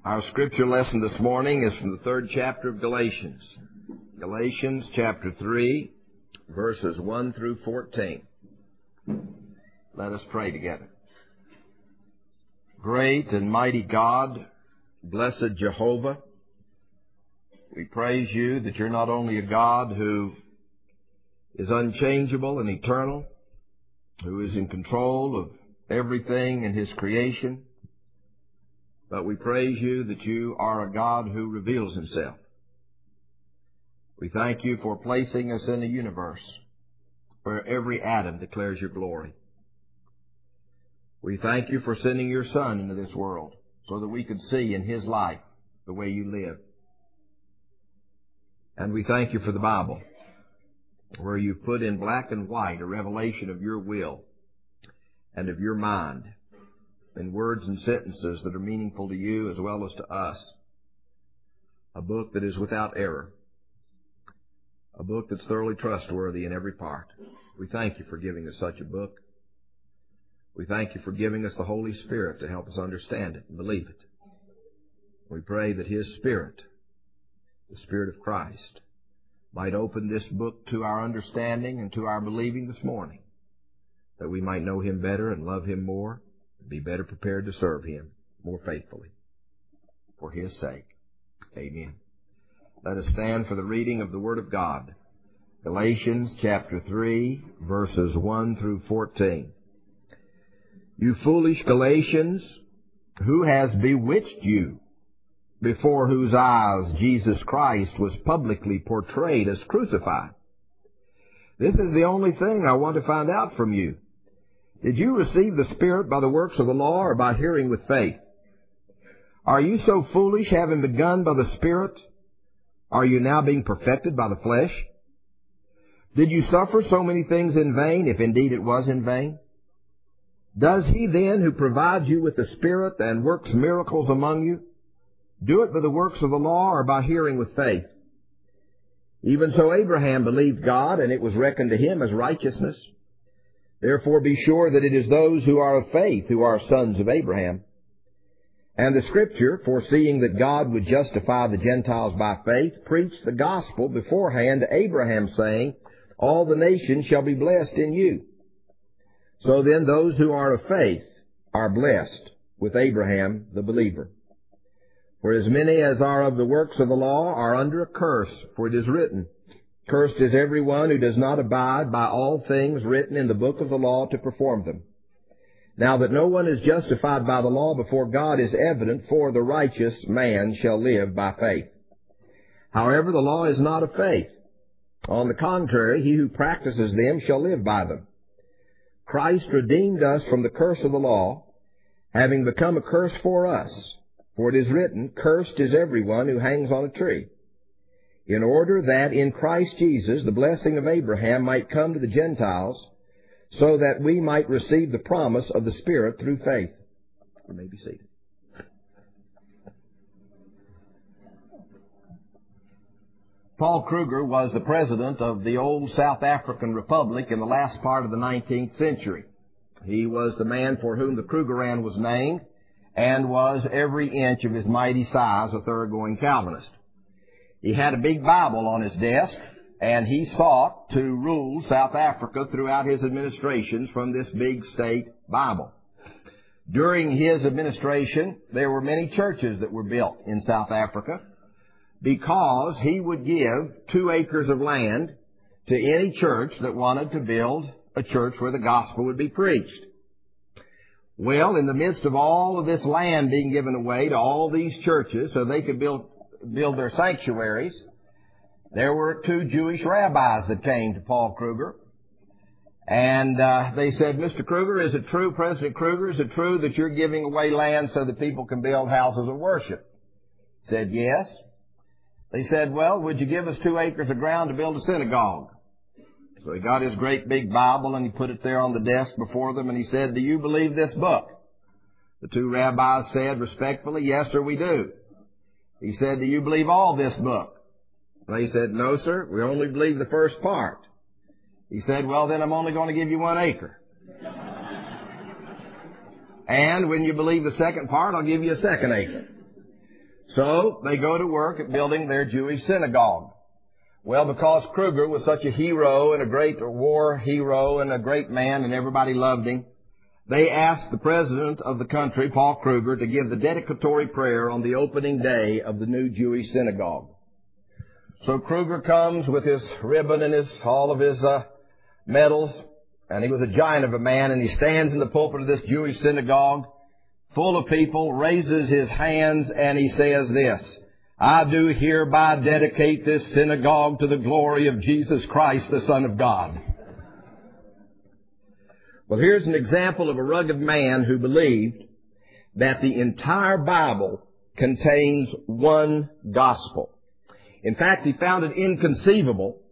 Our scripture lesson this morning is from the 3rd chapter of Galatians. Galatians chapter 3, verses 1 through 14. Let us pray together. Great and mighty God, blessed Jehovah, we praise you that you're not only a God who is unchangeable and eternal, who is in control of everything in His creation, but we praise you that you are a God who reveals Himself. We thank you for placing us in a universe where every atom declares your glory. We thank you for sending your Son into this world so that we could see in His life the way you live. And we thank you for the Bible, where you've put in black and white a revelation of your will and of your mind, in words and sentences that are meaningful to you as well as to us. A book that is without error. A book that's thoroughly trustworthy in every part. We thank you for giving us such a book. We thank you for giving us the Holy Spirit to help us understand it and believe it. We pray that His Spirit, the Spirit of Christ, might open this book to our understanding and to our believing this morning, that we might know Him better and love Him more, be better prepared to serve Him more faithfully. For His sake. Amen. Let us stand for the reading of the Word of God. Galatians chapter 3, verses 1 through 14. You foolish Galatians, who has bewitched you, before whose eyes Jesus Christ was publicly portrayed as crucified? This is the only thing I want to find out from you. Did you receive the Spirit by the works of the law or by hearing with faith? Are you so foolish, having begun by the Spirit? Are you now being perfected by the flesh? Did you suffer so many things in vain, if indeed it was in vain? Does He then, who provides you with the Spirit and works miracles among you, do it by the works of the law or by hearing with faith? Even so Abraham believed God, and it was reckoned to him as righteousness. Therefore be sure that it is those who are of faith who are sons of Abraham. And the Scripture, foreseeing that God would justify the Gentiles by faith, preached the gospel beforehand to Abraham, saying, all the nations shall be blessed in you. So then those who are of faith are blessed with Abraham the believer. For as many as are of the works of the law are under a curse, for it is written, cursed is every one who does not abide by all things written in the book of the law to perform them. Now that no one is justified by the law before God is evident, for the righteous man shall live by faith. However, the law is not of faith. On the contrary, he who practices them shall live by them. Christ redeemed us from the curse of the law, having become a curse for us. For it is written, cursed is every one who hangs on a tree, in order that in Christ Jesus the blessing of Abraham might come to the Gentiles, so that we might receive the promise of the Spirit through faith. You may be seated. Paul Kruger was the president of the old South African Republic in the last part of the 19th century. He was the man for whom the Krugerrand was named, and was every inch of his mighty size a thoroughgoing Calvinist. He had a big Bible on his desk, and he sought to rule South Africa throughout his administrations from this big state Bible. During his administration, there were many churches that were built in South Africa, because he would give 2 acres of land to any church that wanted to build a church where the gospel would be preached. Well, in the midst of all of this land being given away to all these churches so they could build their sanctuaries, there were 2 Jewish rabbis that came to Paul Kruger. And they said, Mr. Kruger, is it true, President Kruger, is it true that you're giving away land so that people can build houses of worship? He said, yes. They said, well, would you give us 2 acres of ground to build a synagogue? So he got his great big Bible and he put it there on the desk before them and he said, do you believe this book? The 2 rabbis said respectfully, yes, sir, we do. He said, do you believe all this book? They said, no, sir, we only believe the first part. He said, well, then I'm only going to give you 1 acre. And when you believe the second part, I'll give you a 2nd acre. So they go to work at building their Jewish synagogue. Well, because Kruger was such a hero and a great war hero and a great man and everybody loved him, they asked the president of the country, Paul Kruger, to give the dedicatory prayer on the opening day of the new Jewish synagogue. So Kruger comes with his ribbon and all of his medals, and he was a giant of a man, and he stands in the pulpit of this Jewish synagogue, full of people, raises his hands, and he says this: "I do hereby dedicate this synagogue to the glory of Jesus Christ, the Son of God." Well, here's an example of a rugged man who believed that the entire Bible contains one gospel. In fact, he found it inconceivable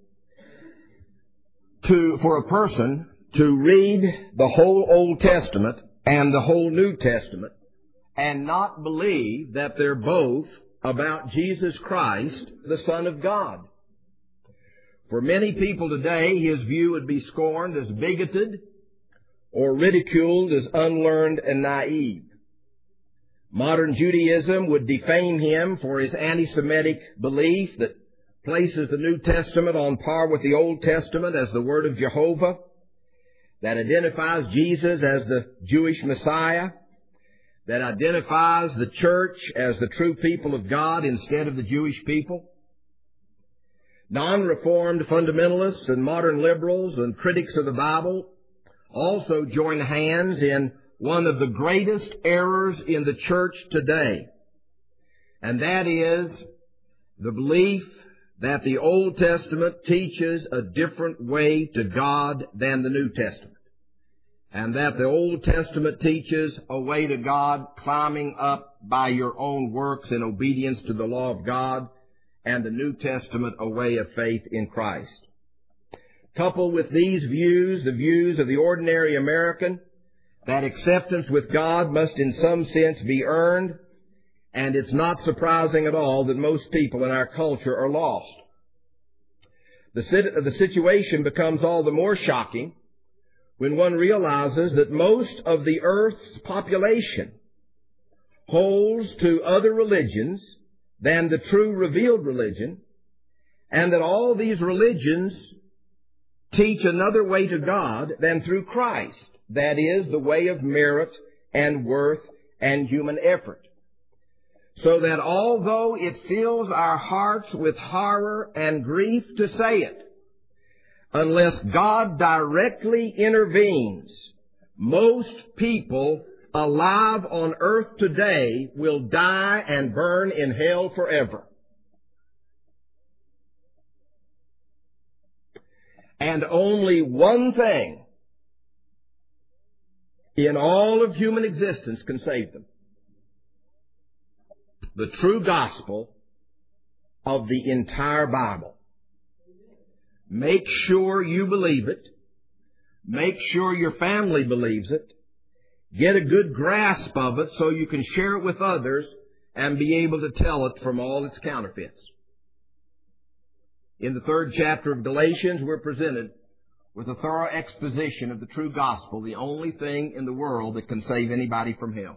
for a person to read the whole Old Testament and the whole New Testament and not believe that they're both about Jesus Christ, the Son of God. For many people today, his view would be scorned as bigoted or ridiculed as unlearned and naive. Modern Judaism would defame him for his anti-Semitic belief that places the New Testament on par with the Old Testament as the Word of Jehovah, that identifies Jesus as the Jewish Messiah, that identifies the church as the true people of God instead of the Jewish people. Non-reformed fundamentalists and modern liberals and critics of the Bible also join hands in one of the greatest errors in the church today, and that is the belief that the Old Testament teaches a different way to God than the New Testament, and that the Old Testament teaches a way to God climbing up by your own works in obedience to the law of God, and the New Testament a way of faith in Christ. Coupled with these views, the views of the ordinary American, that acceptance with God must in some sense be earned, and it's not surprising at all that most people in our culture are lost. The situation becomes all the more shocking when one realizes that most of the earth's population holds to other religions than the true revealed religion, and that all these religions teach another way to God than through Christ. That is, the way of merit and worth and human effort. So that although it fills our hearts with horror and grief to say it, unless God directly intervenes, most people alive on earth today will die and burn in hell forever. And only one thing in all of human existence can save them: the true gospel of the entire Bible. Make sure you believe it. Make sure your family believes it. Get a good grasp of it so you can share it with others and be able to tell it from all its counterfeits. In the 3rd chapter of Galatians, we're presented with a thorough exposition of the true gospel, the only thing in the world that can save anybody from hell.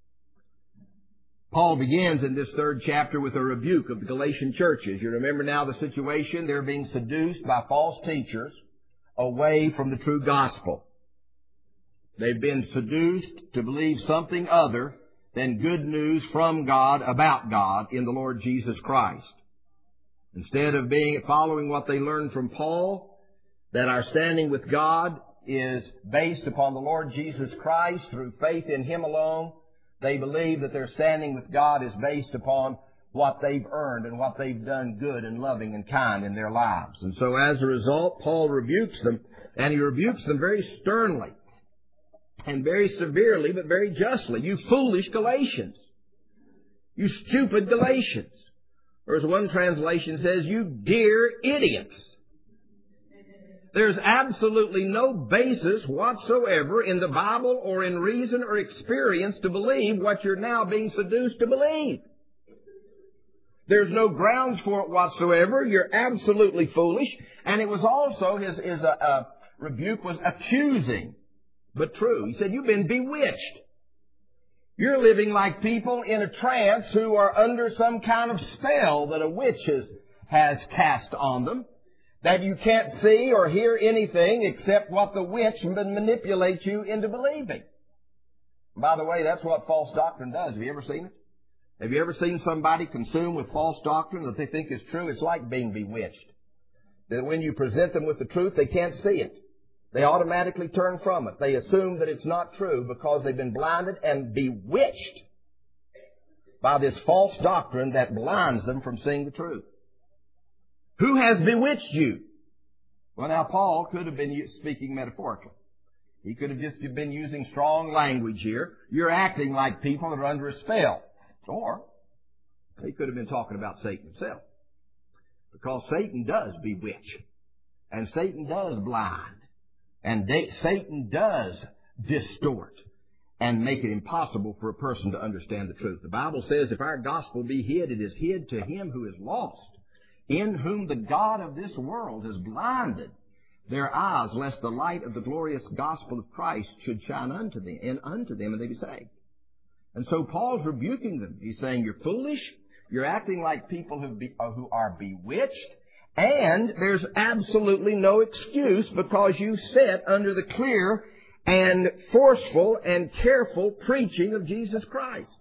Paul begins in this 3rd chapter with a rebuke of the Galatian churches. You remember now the situation. They're being seduced by false teachers away from the true gospel. They've been seduced to believe something other than good news from God about God in the Lord Jesus Christ. Instead of following what they learned from Paul, that our standing with God is based upon the Lord Jesus Christ through faith in Him alone, they believe that their standing with God is based upon what they've earned and what they've done good and loving and kind in their lives. And so as a result, Paul rebukes them, and he rebukes them very sternly and very severely, but very justly. You foolish Galatians. You stupid Galatians. Or as one translation says, you dear idiots. There's absolutely no basis whatsoever in the Bible or in reason or experience to believe what you're now being seduced to believe. There's no grounds for it whatsoever. You're absolutely foolish. And it was also, his rebuke was accusing, but true. He said, you've been bewitched. You're living like people in a trance who are under some kind of spell that a witch has cast on them, that you can't see or hear anything except what the witch manipulates you into believing. By the way, that's what false doctrine does. Have you ever seen it? Have you ever seen somebody consumed with false doctrine that they think is true? It's like being bewitched. That when you present them with the truth, they can't see it. They automatically turn from it. They assume that it's not true because they've been blinded and bewitched by this false doctrine that blinds them from seeing the truth. Who has bewitched you? Well, now, Paul could have been speaking metaphorically. He could have just been using strong language here. You're acting like people that are under a spell. Or he could have been talking about Satan himself. Because Satan does bewitch. And Satan does blind. And Satan does distort and make it impossible for a person to understand the truth. The Bible says if our gospel be hid, it is hid to him who is lost, in whom the God of this world has blinded their eyes, lest the light of the glorious gospel of Christ should shine unto them, and they be saved. And so Paul's rebuking them. He's saying, you're foolish, you're acting like people who are bewitched, and there's absolutely no excuse because you sit under the clear and forceful and careful preaching of Jesus Christ.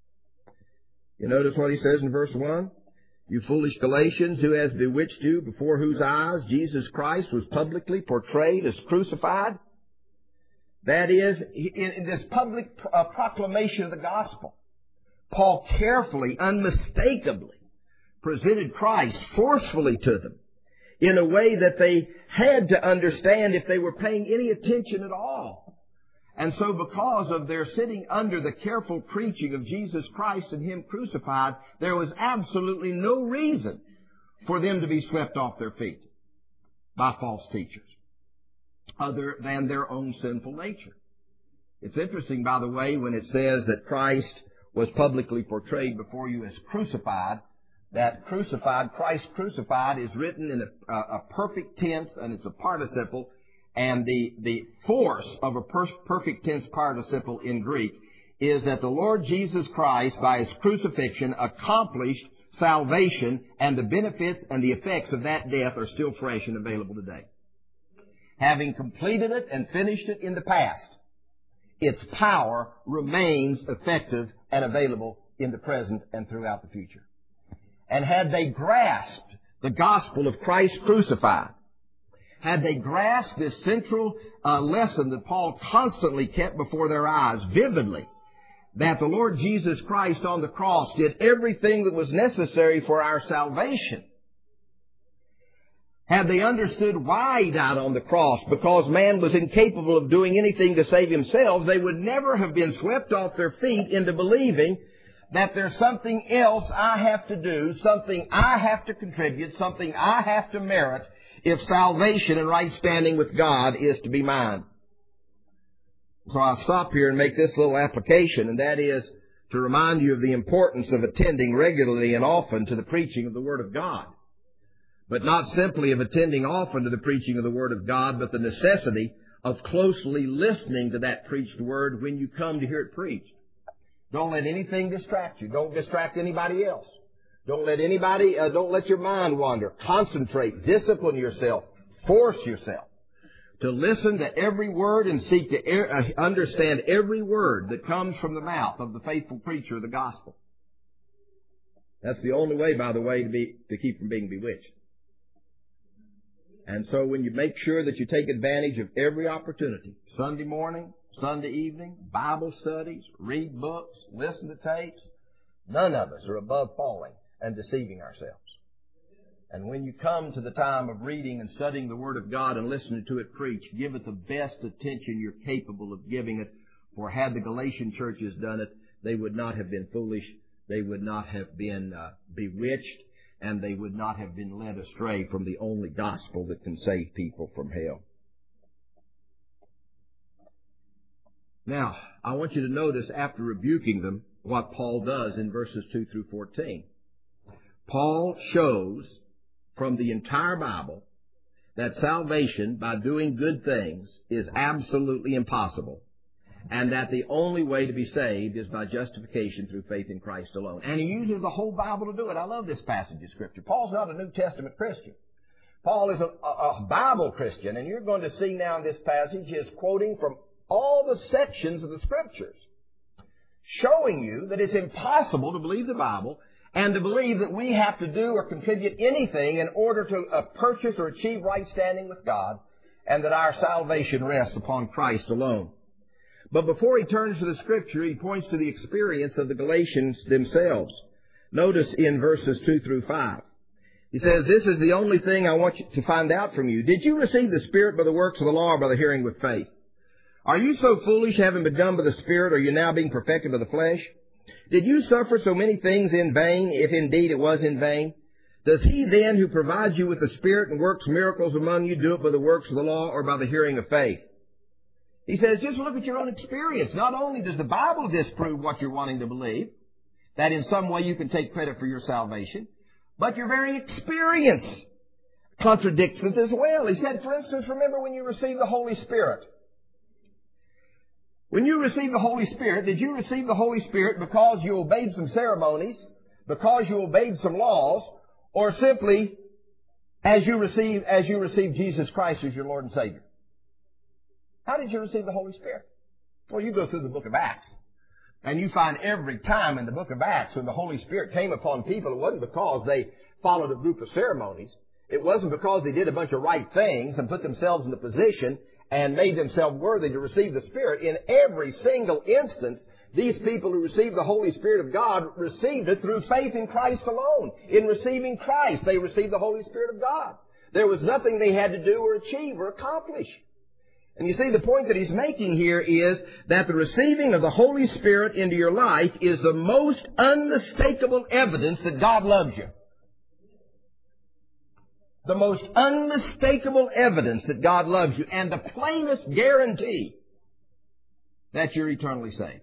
You notice what he says in verse 1? You foolish Galatians, who has bewitched you, before whose eyes Jesus Christ was publicly portrayed as crucified? That is, in this public proclamation of the gospel, Paul carefully, unmistakably presented Christ forcefully to them in a way that they had to understand if they were paying any attention at all. And so because of their sitting under the careful preaching of Jesus Christ and Him crucified, there was absolutely no reason for them to be swept off their feet by false teachers other than their own sinful nature. It's interesting, by the way, when it says that Christ was publicly portrayed before you as crucified, that crucified, Christ crucified, is written in a perfect tense, and it's a participle, and the force of a perfect tense participle in Greek is that the Lord Jesus Christ, by His crucifixion, accomplished salvation, and the benefits and the effects of that death are still fresh and available today. Having completed it and finished it in the past, its power remains effective and available in the present and throughout the future. And had they grasped the gospel of Christ crucified, had they grasped this central lesson that Paul constantly kept before their eyes vividly, that the Lord Jesus Christ on the cross did everything that was necessary for our salvation, had they understood why He died on the cross, because man was incapable of doing anything to save himself, they would never have been swept off their feet into believing that there's something else I have to do, something I have to contribute, something I have to merit if salvation and right standing with God is to be mine. So I'll stop here and make this little application, and that is to remind you of the importance of attending regularly and often to the preaching of the Word of God. But not simply of attending often to the preaching of the Word of God, but the necessity of closely listening to that preached Word when you come to hear it preached. Don't let anything distract you. Don't distract anybody else. Don't let your mind wander. Concentrate. Discipline yourself. Force yourself to listen to every word and seek to understand every word that comes from the mouth of the faithful preacher of the gospel. That's the only way, by the way, to keep from being bewitched. And so when you make sure that you take advantage of every opportunity, Sunday morning, Sunday evening, Bible studies, read books, listen to tapes, none of us are above falling and deceiving ourselves. And when you come to the time of reading and studying the Word of God and listening to it preached, give it the best attention you're capable of giving it. For had the Galatian churches done it, they would not have been foolish, they would not have been bewitched, and they would not have been led astray from the only gospel that can save people from hell. Now, I want you to notice, after rebuking them, what Paul does in verses 2 through 14. Paul shows from the entire Bible that salvation by doing good things is absolutely impossible, and that the only way to be saved is by justification through faith in Christ alone. And he uses the whole Bible to do it. I love this passage of Scripture. Paul's not a New Testament Christian. Paul is a Bible Christian, and you're going to see now in this passage is quoting from all the sections of the Scriptures, showing you that it's impossible to believe the Bible and to believe that we have to do or contribute anything in order to purchase or achieve right standing with God, and that our salvation rests upon Christ alone. But before he turns to the Scripture, he points to the experience of the Galatians themselves. Notice in verses 2 through 5. He says, "This is the only thing I want you to find out from you. Did you receive the Spirit by the works of the law or by the hearing with faith? Are you so foolish, having begun by the Spirit, or are you now being perfected by the flesh? Did you suffer so many things in vain, if indeed it was in vain? Does he then who provides you with the Spirit and works miracles among you do it by the works of the law or by the hearing of faith?" He says, just look at your own experience. Not only does the Bible disprove what you're wanting to believe, that in some way you can take credit for your salvation, but your very experience contradicts it as well. He said, for instance, remember when you received the Holy Spirit. When you received the Holy Spirit, did you receive the Holy Spirit because you obeyed some ceremonies, because you obeyed some laws, or simply as you received Jesus Christ as your Lord and Savior? How did you receive the Holy Spirit? Well, you go through the book of Acts, and you find every time in the book of Acts when the Holy Spirit came upon people, it wasn't because they followed a group of ceremonies. It wasn't because they did a bunch of right things and put themselves in a position and made themselves worthy to receive the Spirit. In every single instance, these people who received the Holy Spirit of God received it through faith in Christ alone. In receiving Christ, they received the Holy Spirit of God. There was nothing they had to do or achieve or accomplish. And you see, the point that he's making here is that the receiving of the Holy Spirit into your life is the most unmistakable evidence that God loves you. The most unmistakable evidence that God loves you, and the plainest guarantee that you're eternally saved.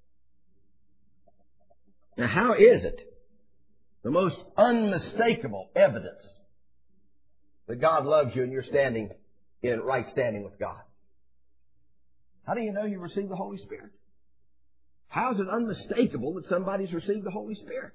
Now, how is it the most unmistakable evidence that God loves you and you're standing in right standing with God? How do you know you received the Holy Spirit? How is it unmistakable that somebody's received the Holy Spirit?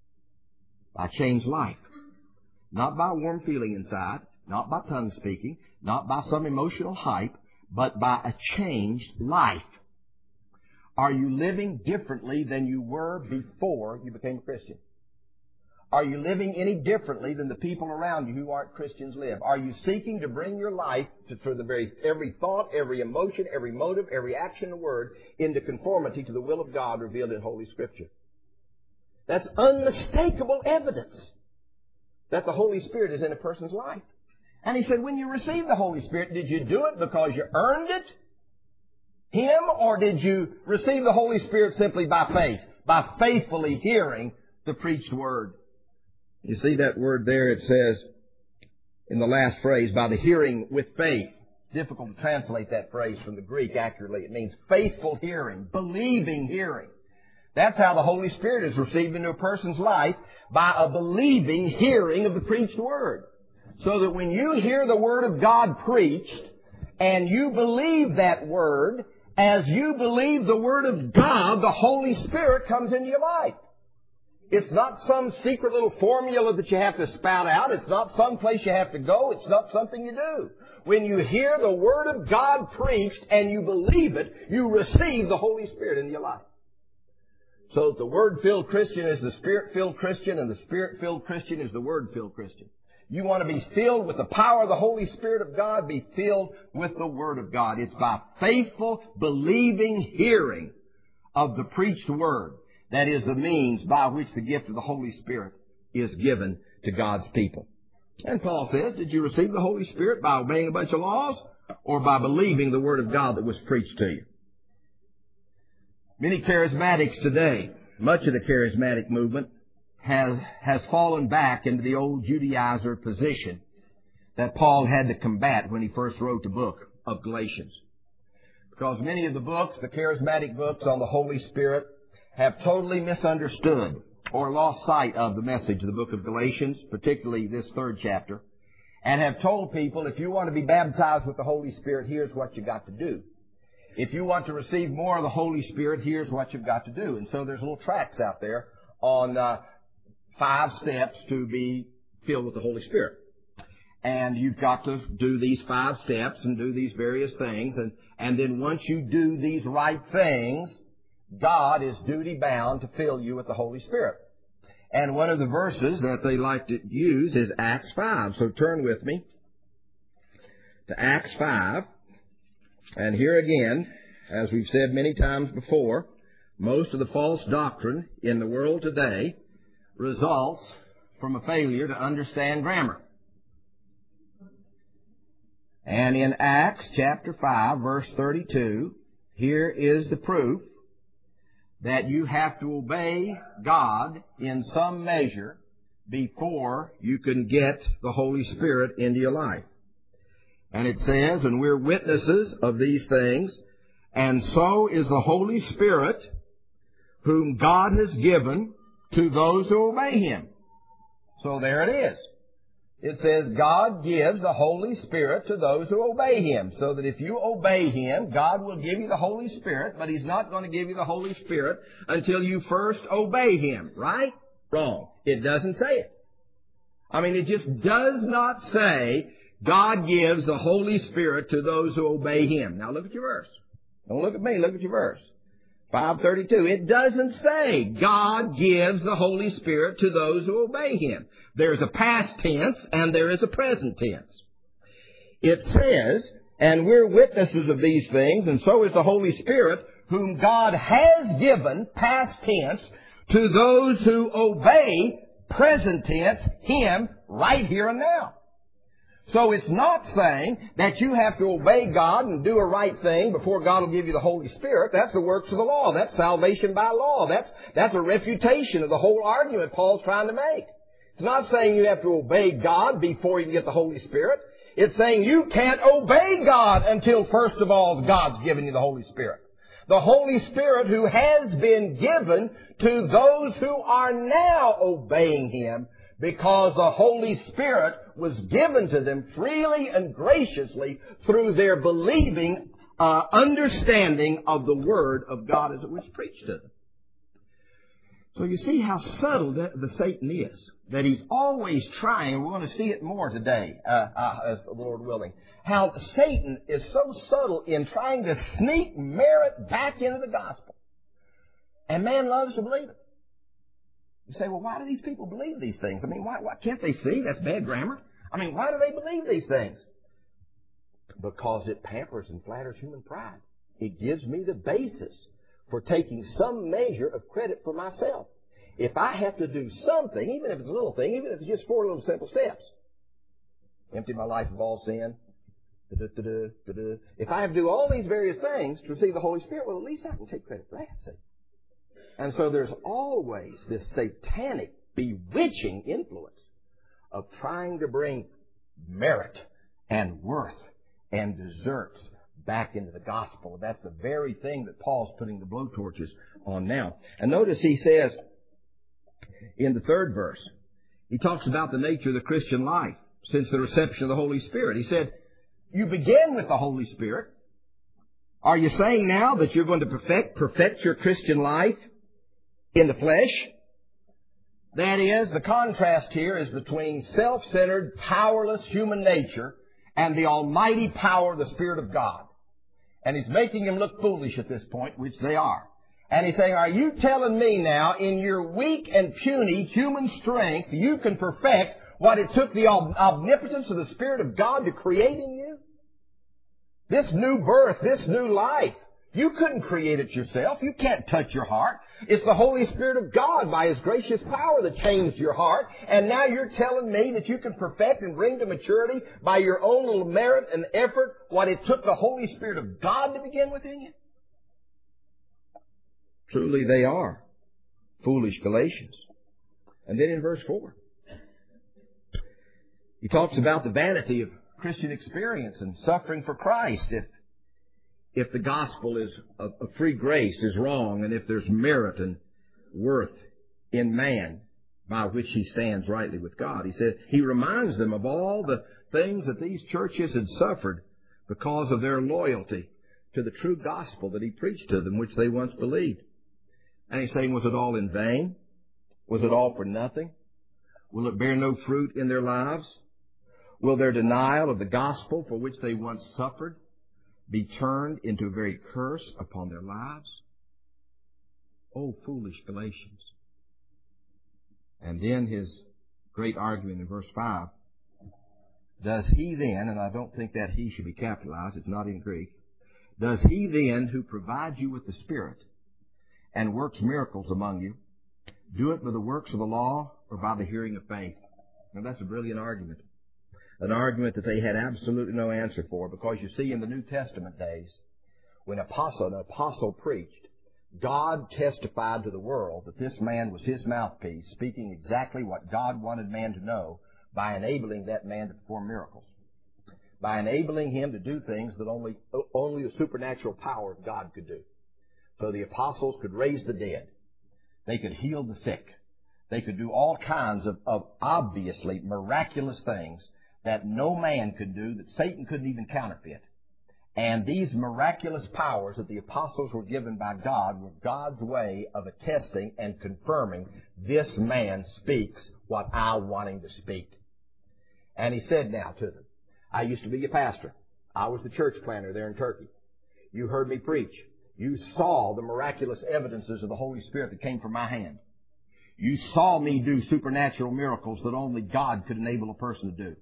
By changed life. Not by warm feeling inside, not by tongue speaking, not by some emotional hype, but by a changed life. Are you living differently than you were before you became a Christian? Are you living any differently than the people around you who aren't Christians live? Are you seeking to bring your life for every thought, every emotion, every motive, every action and word into conformity to the will of God revealed in Holy Scripture? That's unmistakable evidence that the Holy Spirit is in a person's life. And he said, when you received the Holy Spirit, did you do it because you earned it, Him, or did you receive the Holy Spirit simply by faith, by faithfully hearing the preached Word? You see that word there, it says in the last phrase, by the hearing with faith. Difficult to translate that phrase from the Greek accurately. It means faithful hearing, believing hearing. That's how the Holy Spirit is received into a person's life, by a believing hearing of the preached Word. So that when you hear the Word of God preached, and you believe that Word, as you believe the Word of God, the Holy Spirit comes into your life. It's not some secret little formula that you have to spout out. It's not some place you have to go. It's not something you do. When you hear the Word of God preached and you believe it, you receive the Holy Spirit into your life. So the Word-filled Christian is the Spirit-filled Christian, and the Spirit-filled Christian is the Word-filled Christian. You want to be filled with the power of the Holy Spirit of God, be filled with the Word of God. It's by faithful, believing hearing of the preached Word that is the means by which the gift of the Holy Spirit is given to God's people. And Paul says, did you receive the Holy Spirit by obeying a bunch of laws, or by believing the Word of God that was preached to you? Many charismatics today, much of the charismatic movement, has fallen back into the old Judaizer position that Paul had to combat when he first wrote the book of Galatians. Because many of the books, the charismatic books on the Holy Spirit, have totally misunderstood or lost sight of the message of the book of Galatians, particularly this 3rd chapter, and have told people, if you want to be baptized with the Holy Spirit, here's what you got to do. if you want to receive more of the Holy Spirit, here's what you've got to do. And so there's little tracts out there on 5 steps to be filled with the Holy Spirit. And you've got to do these 5 steps and do these various things. And then once you do these right things, God is duty bound to fill you with the Holy Spirit. And one of the verses that they like to use is Acts 5. So turn with me to Acts 5. And here again, as we've said many times before, most of the false doctrine in the world today results from a failure to understand grammar. And in Acts chapter 5, verse 32, here is the proof that you have to obey God in some measure before you can get the Holy Spirit into your life. And it says, and we're witnesses of these things, and so is the Holy Spirit whom God has given to those who obey Him. So there it is. It says God gives the Holy Spirit to those who obey Him. So that if you obey Him, God will give you the Holy Spirit, but He's not going to give you the Holy Spirit until you first obey Him. Right? Wrong. It doesn't say it. I mean, it just does not say God gives the Holy Spirit to those who obey Him. Now look at your verse. Don't look at me, look at your verse. 5:32. It doesn't say God gives the Holy Spirit to those who obey Him. There's a past tense and there is a present tense. It says, and we're witnesses of these things, and so is the Holy Spirit, whom God has given, past tense, to those who obey, present tense, Him right here and now. So it's not saying that you have to obey God and do a right thing before God will give you the Holy Spirit. That's the works of the law. That's salvation by law. That's a refutation of the whole argument Paul's trying to make. It's not saying you have to obey God before you get the Holy Spirit. It's saying you can't obey God until first of all God's given you the Holy Spirit. The Holy Spirit who has been given to those who are now obeying Him, because the Holy Spirit was given to them freely and graciously through their believing, understanding of the Word of God as it was preached to them. So you see how subtle the Satan is. That he's always trying, and we're going to see it more today, as the Lord willing, how Satan is so subtle in trying to sneak merit back into the gospel. And man loves to believe it. You say, well, why do these people believe these things? I mean, why can't they see? That's bad grammar. I mean, why do they believe these things? Because it pampers and flatters human pride. It gives me the basis for taking some measure of credit for myself. If I have to do something, even if it's a little thing, even if it's just 4 little simple steps, empty my life of all sin, if I have to do all these various things to receive the Holy Spirit, well, at least I can take credit for that, see? And so there's always this satanic, bewitching influence of trying to bring merit and worth and deserts back into the gospel. That's the very thing that Paul's putting the blowtorches on now. And notice he says in the 3rd verse, he talks about the nature of the Christian life since the reception of the Holy Spirit. He said, you begin with the Holy Spirit. Are you saying now that you're going to perfect your Christian life in the flesh? That is, the contrast here is between self-centered, powerless human nature and the almighty power of the Spirit of God. And he's making them look foolish at this point, which they are. And he's saying, are you telling me now, in your weak and puny human strength, you can perfect what it took the omnipotence of the Spirit of God to create in you? This new birth, this new life, you couldn't create it yourself. You can't touch your heart. It's the Holy Spirit of God by His gracious power that changed your heart. And now you're telling me that you can perfect and bring to maturity by your own little merit and effort what it took the Holy Spirit of God to begin within you? Truly they are foolish Galatians. And then in verse 4, he talks about the vanity of Christian experience and suffering for Christ if the gospel is of free grace is wrong, and if there's merit and worth in man by which he stands rightly with God. He said, he reminds them of all the things that these churches had suffered because of their loyalty to the true gospel that he preached to them, which they once believed. And he's saying, was it all in vain? Was it all for nothing? Will it bear no fruit in their lives? Will their denial of the gospel for which they once suffered be turned into a very curse upon their lives? Oh, foolish Galatians. And then his great argument in verse 5. Does he then, and I don't think that he should be capitalized, it's not in Greek, does he then who provides you with the Spirit and works miracles among you, do it by the works of the law or by the hearing of faith? Now that's a brilliant argument. An argument that they had absolutely no answer for, because you see, in the New Testament days, when an apostle preached, God testified to the world that this man was his mouthpiece, speaking exactly what God wanted man to know, by enabling that man to perform miracles, by enabling him to do things that only the supernatural power of God could do. So the apostles could raise the dead. They could heal the sick. They could do all kinds of obviously miraculous things that no man could do, that Satan couldn't even counterfeit. And these miraculous powers that the apostles were given by God were God's way of attesting and confirming, this man speaks what I want him to speak. And he said now to them, I used to be a pastor. I was the church planter there in Turkey. You heard me preach. You saw the miraculous evidences of the Holy Spirit that came from my hand. You saw me do supernatural miracles that only God could enable a person to do.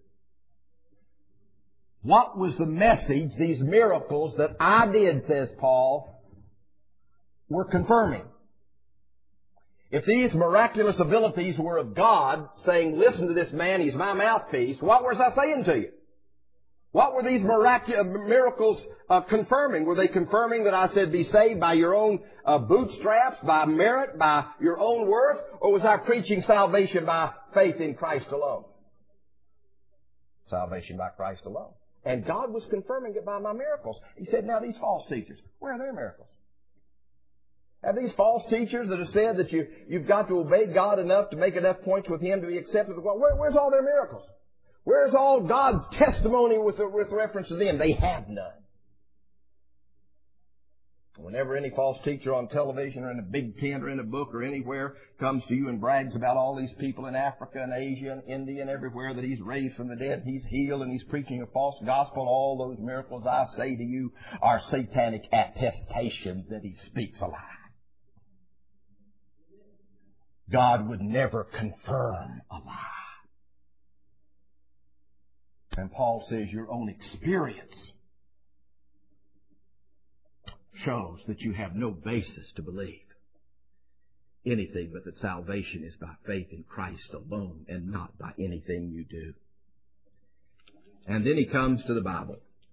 What was the message these miracles that I did, says Paul, were confirming? If these miraculous abilities were of God, saying, listen to this man, he's my mouthpiece, what was I saying to you? What were these miracles confirming? Were they confirming that I said be saved by your own bootstraps, by merit, by your own worth? Or was I preaching salvation by faith in Christ alone? Salvation by Christ alone. And God was confirming it by my miracles. He said, now these false teachers, where are their miracles? Have these false teachers that have said that you've got to obey God enough to make enough points with Him to be accepted of God, where's all their miracles? Where's all God's testimony with reference to them? They have none. Whenever any false teacher on television or in a big tent or in a book or anywhere comes to you and brags about all these people in Africa and Asia and India and everywhere that he's raised from the dead, he's healed, and he's preaching a false gospel, all those miracles, I say to you, are satanic attestations that he speaks a lie. God would never confirm a lie. And Paul says your own experience shows that you have no basis to believe anything but that salvation is by faith in Christ alone and not by anything you do. And then he comes to the Bible.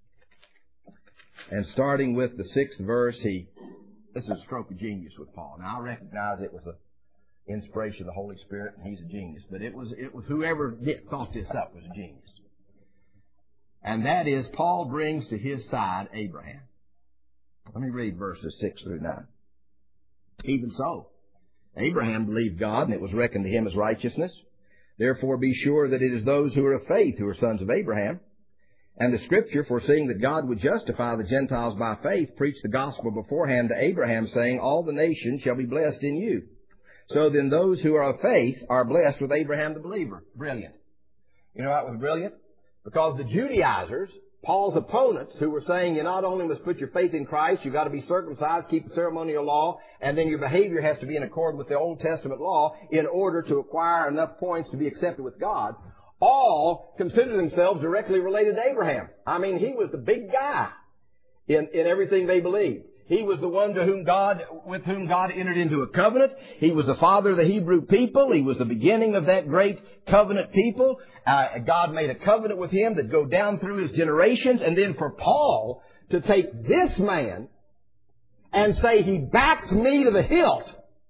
And starting with the 6th verse, this is a stroke of genius with Paul. Now I recognize it was the inspiration of the Holy Spirit and he's a genius, but it was whoever thought this up was a genius. And that is, Paul brings to his side Abraham. Let me read verses 6 through 9. Even so, Abraham believed God, and it was reckoned to him as righteousness. Therefore be sure that it is those who are of faith who are sons of Abraham. And the Scripture, foreseeing that God would justify the Gentiles by faith, preached the gospel beforehand to Abraham, saying, all the nations shall be blessed in you. So then those who are of faith are blessed with Abraham the believer. Brilliant. You know what was brilliant? Because the Judaizers, Paul's opponents, who were saying you not only must put your faith in Christ, you've got to be circumcised, keep the ceremonial law, and then your behavior has to be in accord with the Old Testament law in order to acquire enough points to be accepted with God, all consider themselves directly related to Abraham. I mean, he was the big guy in everything they believed. He was the one with whom God entered into a covenant. He was the father of the Hebrew people. He was the beginning of that great covenant people. God made a covenant with him that go down through his generations. And then for Paul to take this man and say he backs me to the hilt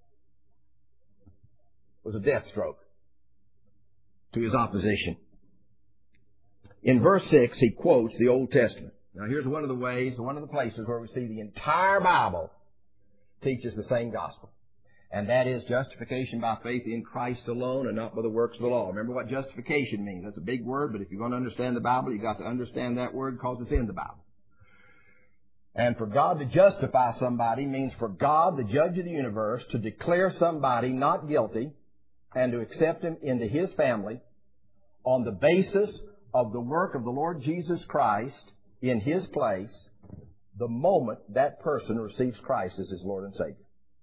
was a death stroke to his opposition. In verse 6, he quotes the Old Testament. Now here's one of the places where we see the entire Bible teaches the same gospel. And that is justification by faith in Christ alone and not by the works of the law. Remember what justification means. That's a big word, but if you're going to understand the Bible, you've got to understand that word because it's in the Bible. And for God to justify somebody means for God, the judge of the universe, to declare somebody not guilty and to accept him into His family on the basis of the work of the Lord Jesus Christ in His place the moment that person receives Christ as his Lord and Savior.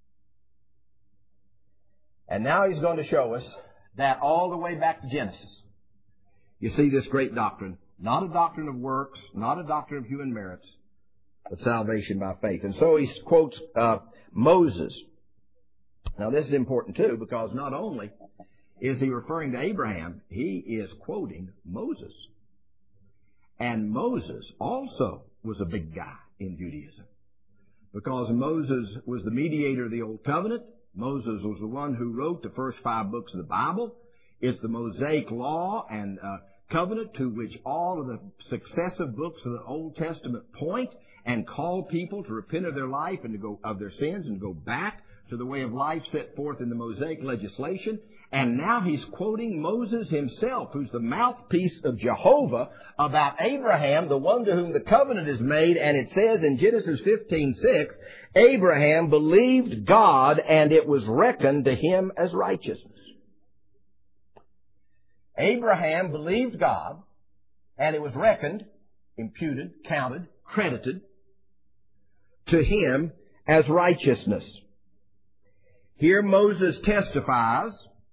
And now He's going to show us that all the way back to Genesis. You see this great doctrine. Not a doctrine of works, not a doctrine of human merits, but salvation by faith. And so he quotes Moses. Now this is important too, because not only is he referring to Abraham, he is quoting Moses. And Moses also was a big guy in Judaism, because Moses was the mediator of the Old Covenant. Moses was the one who wrote the first 5 books of the Bible. It's the Mosaic Law and covenant to which all of the successive books of the Old Testament point and call people to repent of their life and to go of their sins and go back to the way of life set forth in the Mosaic legislation. And now he's quoting Moses himself, who's the mouthpiece of Jehovah, about Abraham, the one to whom the covenant is made. And it says in Genesis 15:6, Abraham believed God, and it was reckoned to him as righteousness. Abraham believed God, and it was reckoned, imputed, counted, credited to him as righteousness. Here Moses testifies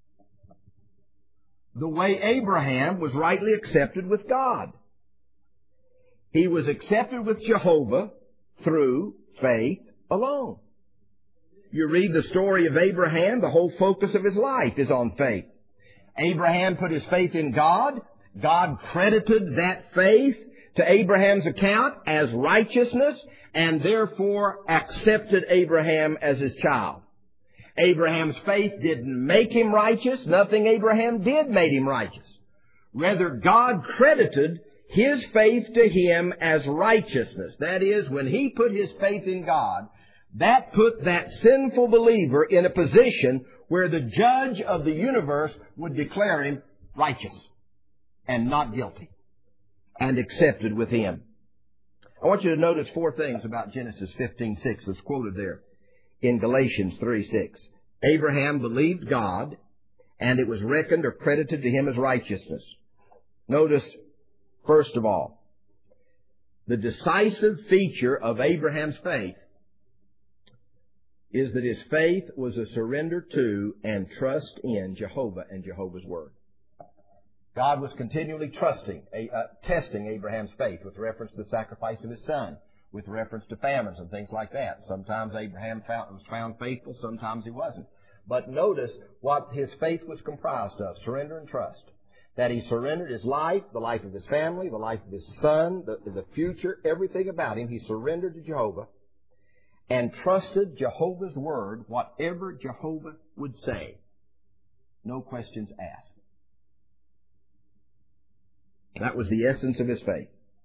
the way Abraham was rightly accepted with God. He was accepted with Jehovah through faith alone. You read the story of Abraham, the whole focus of his life is on faith. Abraham put his faith in God. God credited that faith to Abraham's account as righteousness, and therefore accepted Abraham as his child. Abraham's faith didn't make him righteous. Nothing Abraham did made him righteous. Rather, God credited his faith to him as righteousness. That is, when he put his faith in God, that put that sinful believer in a position where the judge of the universe would declare him righteous and not guilty and accepted with him. I want you to notice 4 things about Genesis 15:6 that's quoted there in Galatians 3:6. Abraham believed God, and it was reckoned or credited to him as righteousness. Notice, first of all, the decisive feature of Abraham's faith is that his faith was a surrender to and trust in Jehovah and Jehovah's Word. God was continually testing Abraham's faith with reference to the sacrifice of his son, with reference to famines and things like that. Sometimes Abraham was found faithful, sometimes he wasn't. But notice what his faith was comprised of, surrender and trust. That he surrendered his life, the life of his family, the life of his son, the future, everything about him. He surrendered to Jehovah and trusted Jehovah's Word, whatever Jehovah would say. No questions asked. That was the essence of his faith.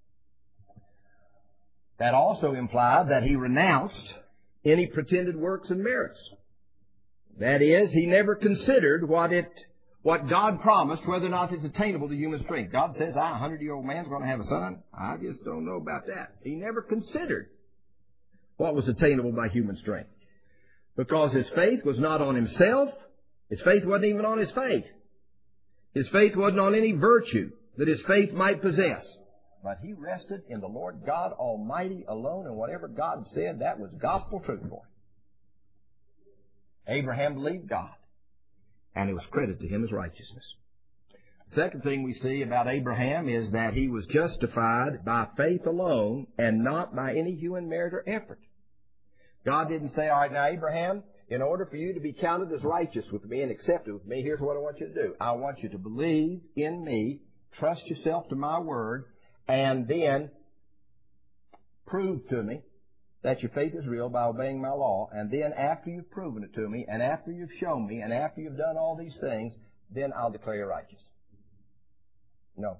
That also implied that he renounced any pretended works and merits. That is, he never considered what God promised, whether or not it's attainable to human strength. God says, a 100-year-old man's going to have a son. I just don't know about that. He never considered what was attainable by human strength, because his faith was not on himself. His faith wasn't even on his faith. His faith wasn't on any virtue that his faith might possess. But he rested in the Lord God Almighty alone, and whatever God said, that was gospel truth for him. Abraham believed God, and it was credited to him as righteousness. The second thing we see about Abraham is that he was justified by faith alone and not by any human merit or effort. God didn't say, all right, now Abraham, in order for you to be counted as righteous with me and accepted with me, here's what I want you to do. I want you to believe in me, trust yourself to my word, and then prove to me that your faith is real by obeying my law. And then after you've proven it to me, and after you've shown me, and after you've done all these things, then I'll declare you righteous. No.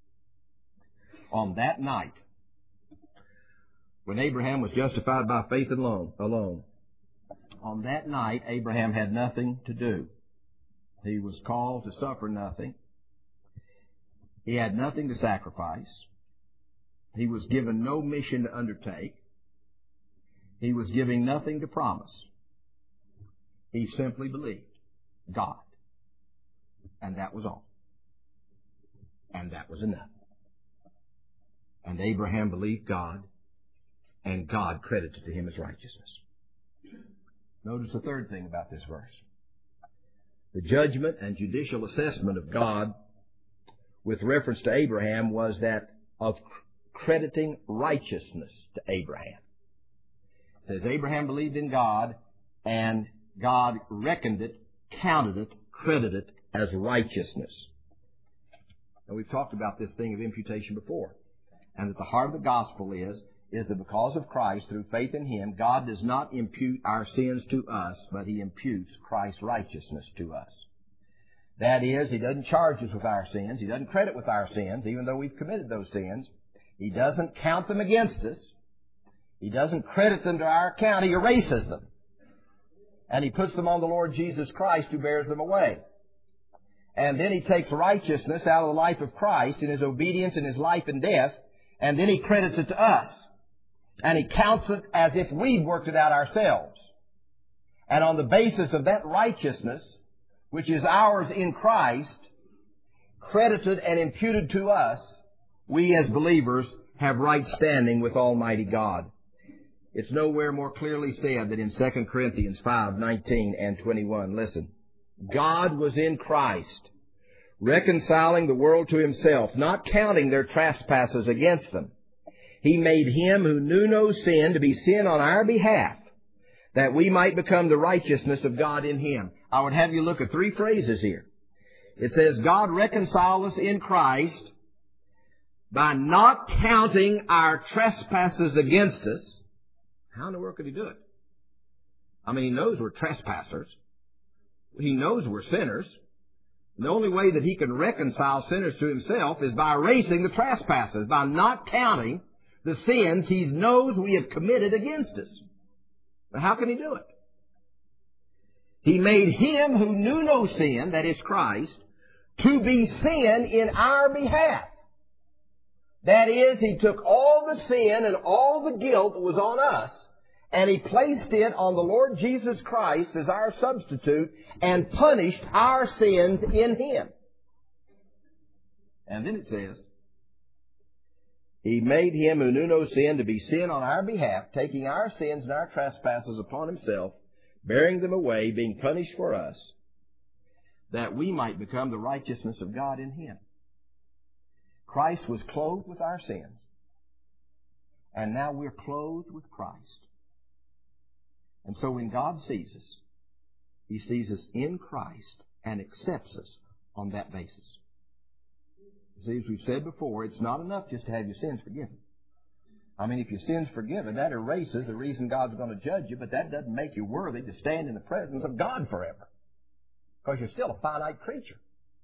On that night, when Abraham was justified by faith alone, on that night, Abraham had nothing to do. He was called to suffer nothing. He had nothing to sacrifice. He was given no mission to undertake. He was giving nothing to promise. He simply believed God. And that was all. And that was enough. And Abraham believed God, and God credited to him as righteousness. Notice the third thing about this verse. The judgment and judicial assessment of God with reference to Abraham was that of crediting righteousness to Abraham. It says Abraham believed in God, and God reckoned it, counted it, credited it as righteousness. And we've talked about this thing of imputation before. And at the heart of the gospel is that because of Christ, through faith in Him, God does not impute our sins to us, but He imputes Christ's righteousness to us. That is, He doesn't charge us with our sins. He doesn't credit with our sins, even though we've committed those sins. He doesn't count them against us. He doesn't credit them to our account. He erases them. And He puts them on the Lord Jesus Christ, who bears them away. And then He takes righteousness out of the life of Christ in His obedience in His life and death, and then He credits it to us. And He counts it as if we'd worked it out ourselves. And on the basis of that righteousness, which is ours in Christ, credited and imputed to us, we as believers have right standing with Almighty God. It's nowhere more clearly said than in 2 Corinthians 5:19 and 21. Listen. God was in Christ, reconciling the world to Himself, not counting their trespasses against them. He made Him who knew no sin to be sin on our behalf, that we might become the righteousness of God in Him. I would have you look at three phrases here. It says, God reconciled us in Christ by not counting our trespasses against us. How in the world could He do it? I mean, He knows we're trespassers. He knows we're sinners. The only way that He can reconcile sinners to Himself is by erasing the trespasses, by not counting the sins He knows we have committed against us. But how can He do it? He made Him who knew no sin, that is Christ, to be sin in our behalf. That is, He took all the sin and all the guilt that was on us, and He placed it on the Lord Jesus Christ as our substitute and punished our sins in Him. And then it says, He made Him who knew no sin to be sin on our behalf, taking our sins and our trespasses upon Himself, bearing them away, being punished for us, that we might become the righteousness of God in Him. Christ was clothed with our sins, and now we're clothed with Christ. And so when God sees us, He sees us in Christ and accepts us on that basis. See, as we've said before, it's not enough just to have your sins forgiven. I mean, if your sin's forgiven, that erases the reason God's going to judge you, but that doesn't make you worthy to stand in the presence of God forever. Because you're still a finite creature.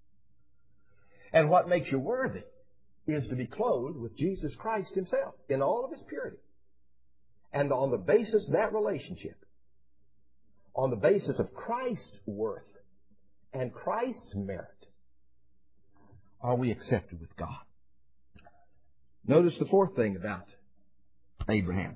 And what makes you worthy is to be clothed with Jesus Christ Himself in all of His purity. And on the basis of that relationship, on the basis of Christ's worth and Christ's merit, are we accepted with God. Notice the fourth thing about Abraham.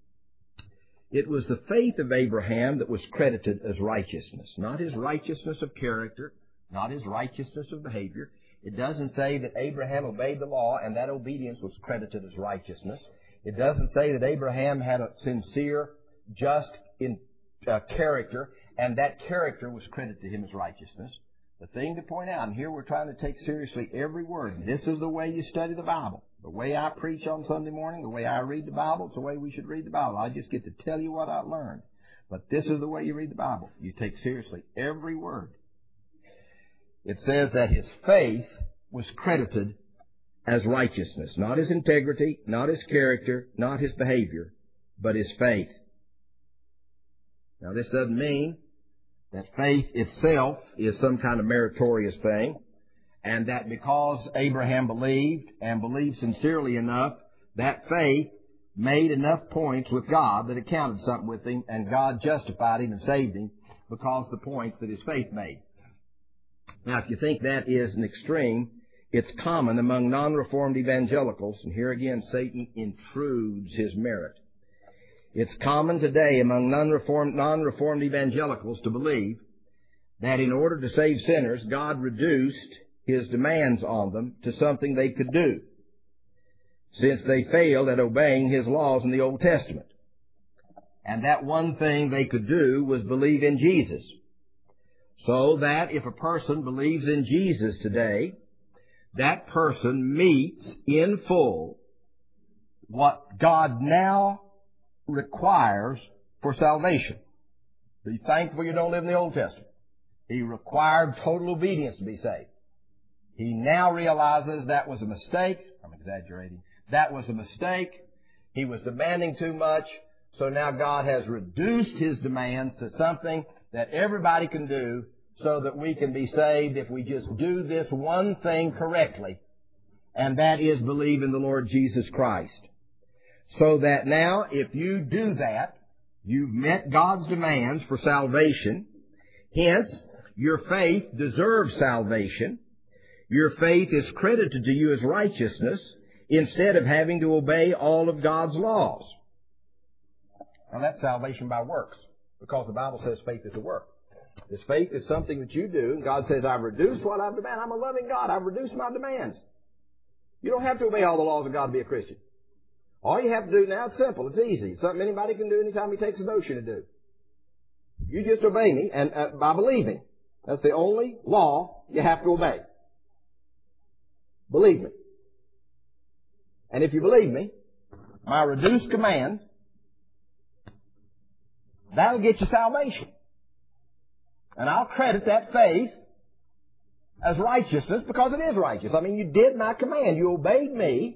It was the faith of Abraham that was credited as righteousness, not his righteousness of character, not his righteousness of behavior. It doesn't say that Abraham obeyed the law and that obedience was credited as righteousness. It doesn't say that Abraham had a sincere, just character, and that character was credited to him as righteousness. The thing to point out, and here we're trying to take seriously every word. This is the way you study the Bible. The way I preach on Sunday morning, the way I read the Bible, it's the way we should read the Bible. I just get to tell you what I learned. But this is the way you read the Bible. You take seriously every word. It says that his faith was credited as righteousness. Not his integrity, not his character, not his behavior, but his faith. Now this doesn't mean that faith itself is some kind of meritorious thing, and that because Abraham believed and believed sincerely enough, that faith made enough points with God that it counted something with him, and God justified him and saved him because of the points that his faith made. Now, if you think that is an extreme, it's common among non-reformed evangelicals, and here again Satan intrudes his merit. It's common today among non-reformed evangelicals to believe that in order to save sinners, God reduced His demands on them to something they could do, since they failed at obeying His laws in the Old Testament. And that one thing they could do was believe in Jesus. So that if a person believes in Jesus today, that person meets in full what God now requires for salvation. Be thankful you don't live in the Old Testament. He required total obedience to be saved. He now realizes that was a mistake. I'm exaggerating. That was a mistake. He was demanding too much. So now God has reduced His demands to something that everybody can do so that we can be saved if we just do this one thing correctly, and that is believe in the Lord Jesus Christ. So that now, if you do that, you've met God's demands for salvation. Hence, your faith deserves salvation. Your faith is credited to you as righteousness instead of having to obey all of God's laws. Now that's salvation by works, because the Bible says faith is a work. This faith is something that you do, and God says, I've reduced what I've demanded. I'm a loving God. I've reduced my demands. You don't have to obey all the laws of God to be a Christian. All you have to do now, it's simple. It's easy. It's something anybody can do anytime he takes a notion to do. You just obey me and by believing. That's the only law you have to obey. Believe me. And if you believe me, my reduced command, that'll get you salvation. And I'll credit that faith as righteousness because it is righteous. I mean, you did my command. You obeyed me.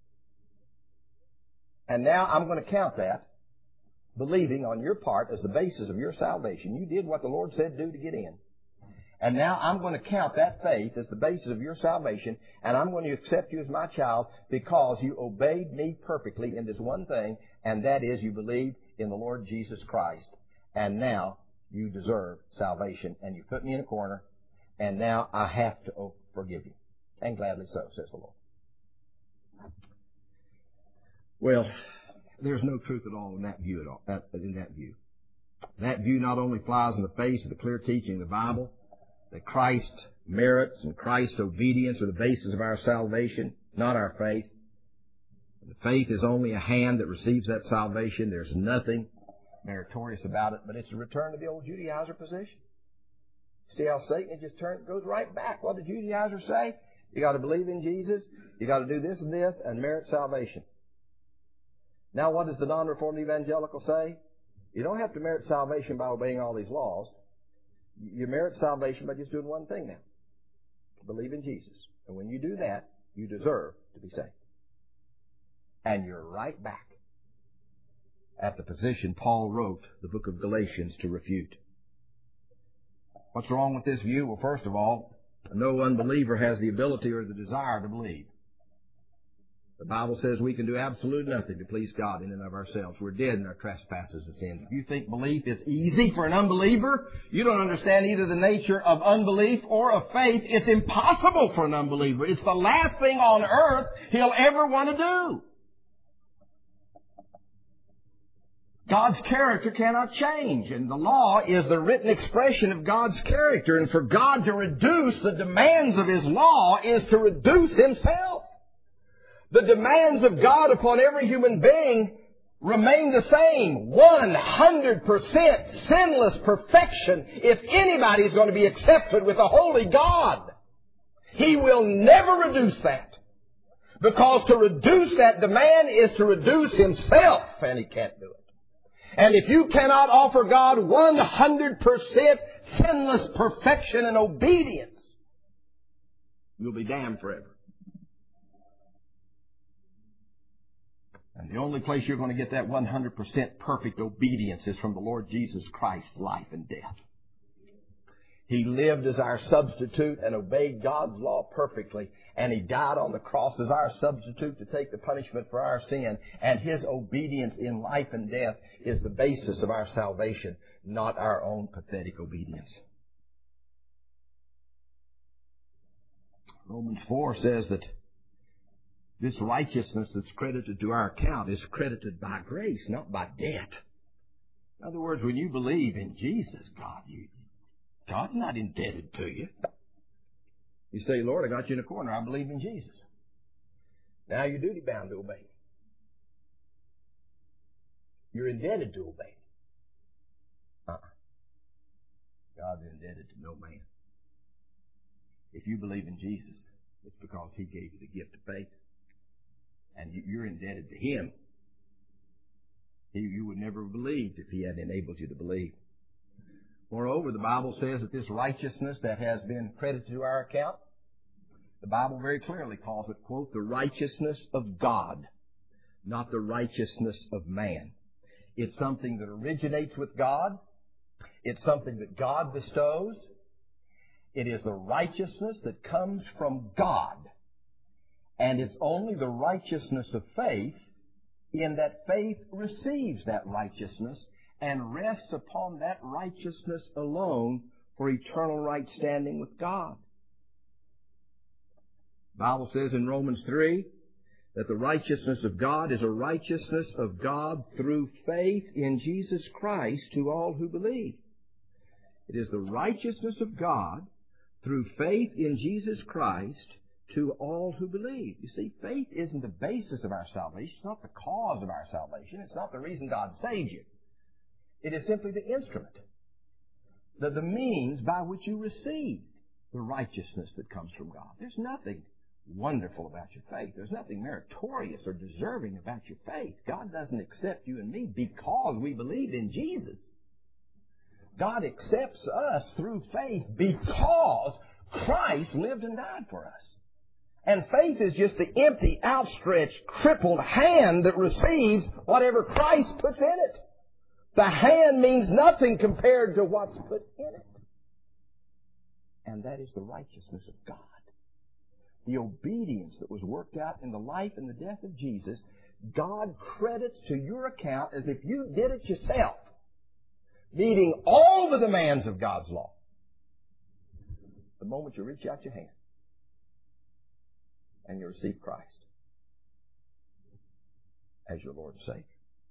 And now I'm going to count that believing on your part as the basis of your salvation. You did what the Lord said do to get in. And now I'm going to count that faith as the basis of your salvation, and I'm going to accept you as my child because you obeyed me perfectly in this one thing, and that is you believed in the Lord Jesus Christ. And now you deserve salvation, and you put me in a corner, and now I have to forgive you. And gladly so, says the Lord. Well, there's no truth at all in that view That view not only flies in the face of the clear teaching of the Bible, that Christ's merits and Christ's obedience are the basis of our salvation, not our faith. The faith is only a hand that receives that salvation. There's nothing meritorious about it, but it's a return to the old Judaizer position. See how Satan just goes right back. What did Judaizers say? You got to believe in Jesus, you got to do this and this, and merit salvation. Now what does the non-reformed evangelical say? You don't have to merit salvation by obeying all these laws. You merit salvation by just doing one thing now. Believe in Jesus. And when you do that, you deserve to be saved. And you're right back at the position Paul wrote the book of Galatians to refute. What's wrong with this view? Well, first of all, no unbeliever has the ability or the desire to believe. The Bible says we can do absolutely nothing to please God in and of ourselves. We're dead in our trespasses and sins. If you think belief is easy for an unbeliever, you don't understand either the nature of unbelief or of faith. It's impossible for an unbeliever. It's the last thing on earth he'll ever want to do. God's character cannot change, and the law is the written expression of God's character. And for God to reduce the demands of His law is to reduce Himself. The demands of God upon every human being remain the same. 100% sinless perfection if anybody is going to be accepted with a holy God. He will never reduce that. Because to reduce that demand is to reduce Himself, and He can't do it. And if you cannot offer God 100% sinless perfection and obedience, you'll be damned forever. And the only place you're going to get that 100% perfect obedience is from the Lord Jesus Christ's life and death. He lived as our substitute and obeyed God's law perfectly. And He died on the cross as our substitute to take the punishment for our sin. And His obedience in life and death is the basis of our salvation, not our own pathetic obedience. Romans 4 says that This righteousness that's credited to our account is credited by grace, not by debt. In other words, when you believe in Jesus, God's not indebted to you. You say, Lord, I got you in a corner. I believe in Jesus. Now you're duty bound to obey me. You're indebted to obey me. God's indebted to no man. If you believe in Jesus, it's because He gave you the gift of faith. And you're indebted to Him. You would never have believed if He hadn't enabled you to believe. Moreover, the Bible says that this righteousness that has been credited to our account, the Bible very clearly calls it, quote, the righteousness of God, not the righteousness of man. It's something that originates with God. It's something that God bestows. It is the righteousness that comes from God. And it's only the righteousness of faith in that faith receives that righteousness and rests upon that righteousness alone for eternal right standing with God. The Bible says in Romans 3 that the righteousness of God is a righteousness of God through faith in Jesus Christ to all who believe. It is the righteousness of God through faith in Jesus Christ to all who believe. You see, faith isn't the basis of our salvation. It's not the cause of our salvation. It's not the reason God saved you. It is simply the instrument, the means by which you receive the righteousness that comes from God. There's nothing wonderful about your faith. There's nothing meritorious or deserving about your faith. God doesn't accept you and me because we believe in Jesus. God accepts us through faith because Christ lived and died for us. And faith is just the empty, outstretched, crippled hand that receives whatever Christ puts in it. The hand means nothing compared to what's put in it. And that is the righteousness of God. The obedience that was worked out in the life and the death of Jesus, God credits to your account as if you did it yourself, meeting all the demands of God's law. The moment you reach out your hand and you receive Christ as your Lord and Savior.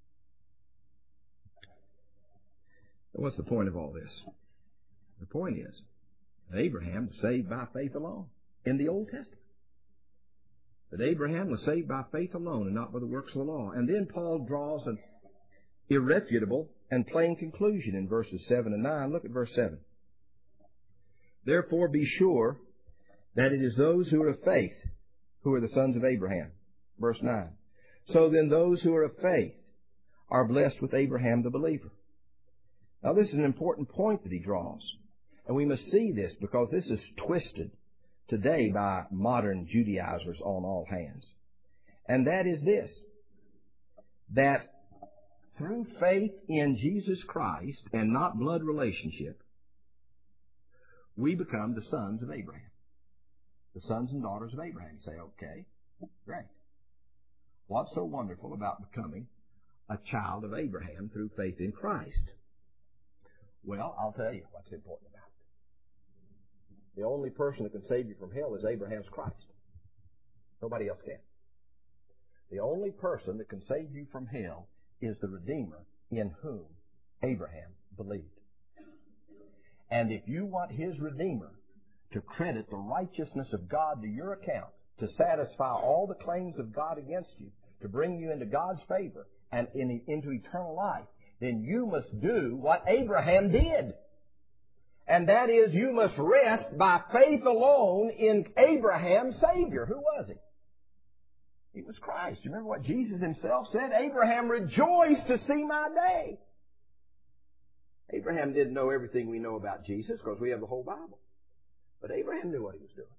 And what's the point of all this? The point is, Abraham was saved by faith alone in the Old Testament. That Abraham was saved by faith alone and not by the works of the law. And then Paul draws an irrefutable and plain conclusion in verses 7 and 9. Look at verse 7. Therefore be sure that it is those who are of faith who are the sons of Abraham. Verse 9. So then those who are of faith are blessed with Abraham the believer. Now this is an important point that he draws. And we must see this because this is twisted today by modern Judaizers on all hands. And that is this, that through faith in Jesus Christ and not blood relationship, we become the sons of Abraham. The sons and daughters of Abraham. You say, okay, great. What's so wonderful about becoming a child of Abraham through faith in Christ? Well, I'll tell you what's important about it. The only person that can save you from hell is Abraham's Christ. Nobody else can. The only person that can save you from hell is the Redeemer in whom Abraham believed. And if you want his Redeemer to credit the righteousness of God to your account, to satisfy all the claims of God against you, to bring you into God's favor and into eternal life, then you must do what Abraham did. And that is, you must rest by faith alone in Abraham's Savior. Who was he? He was Christ. You remember what Jesus himself said? Abraham rejoiced to see my day. Abraham didn't know everything we know about Jesus because we have the whole Bible. But Abraham knew what he was doing.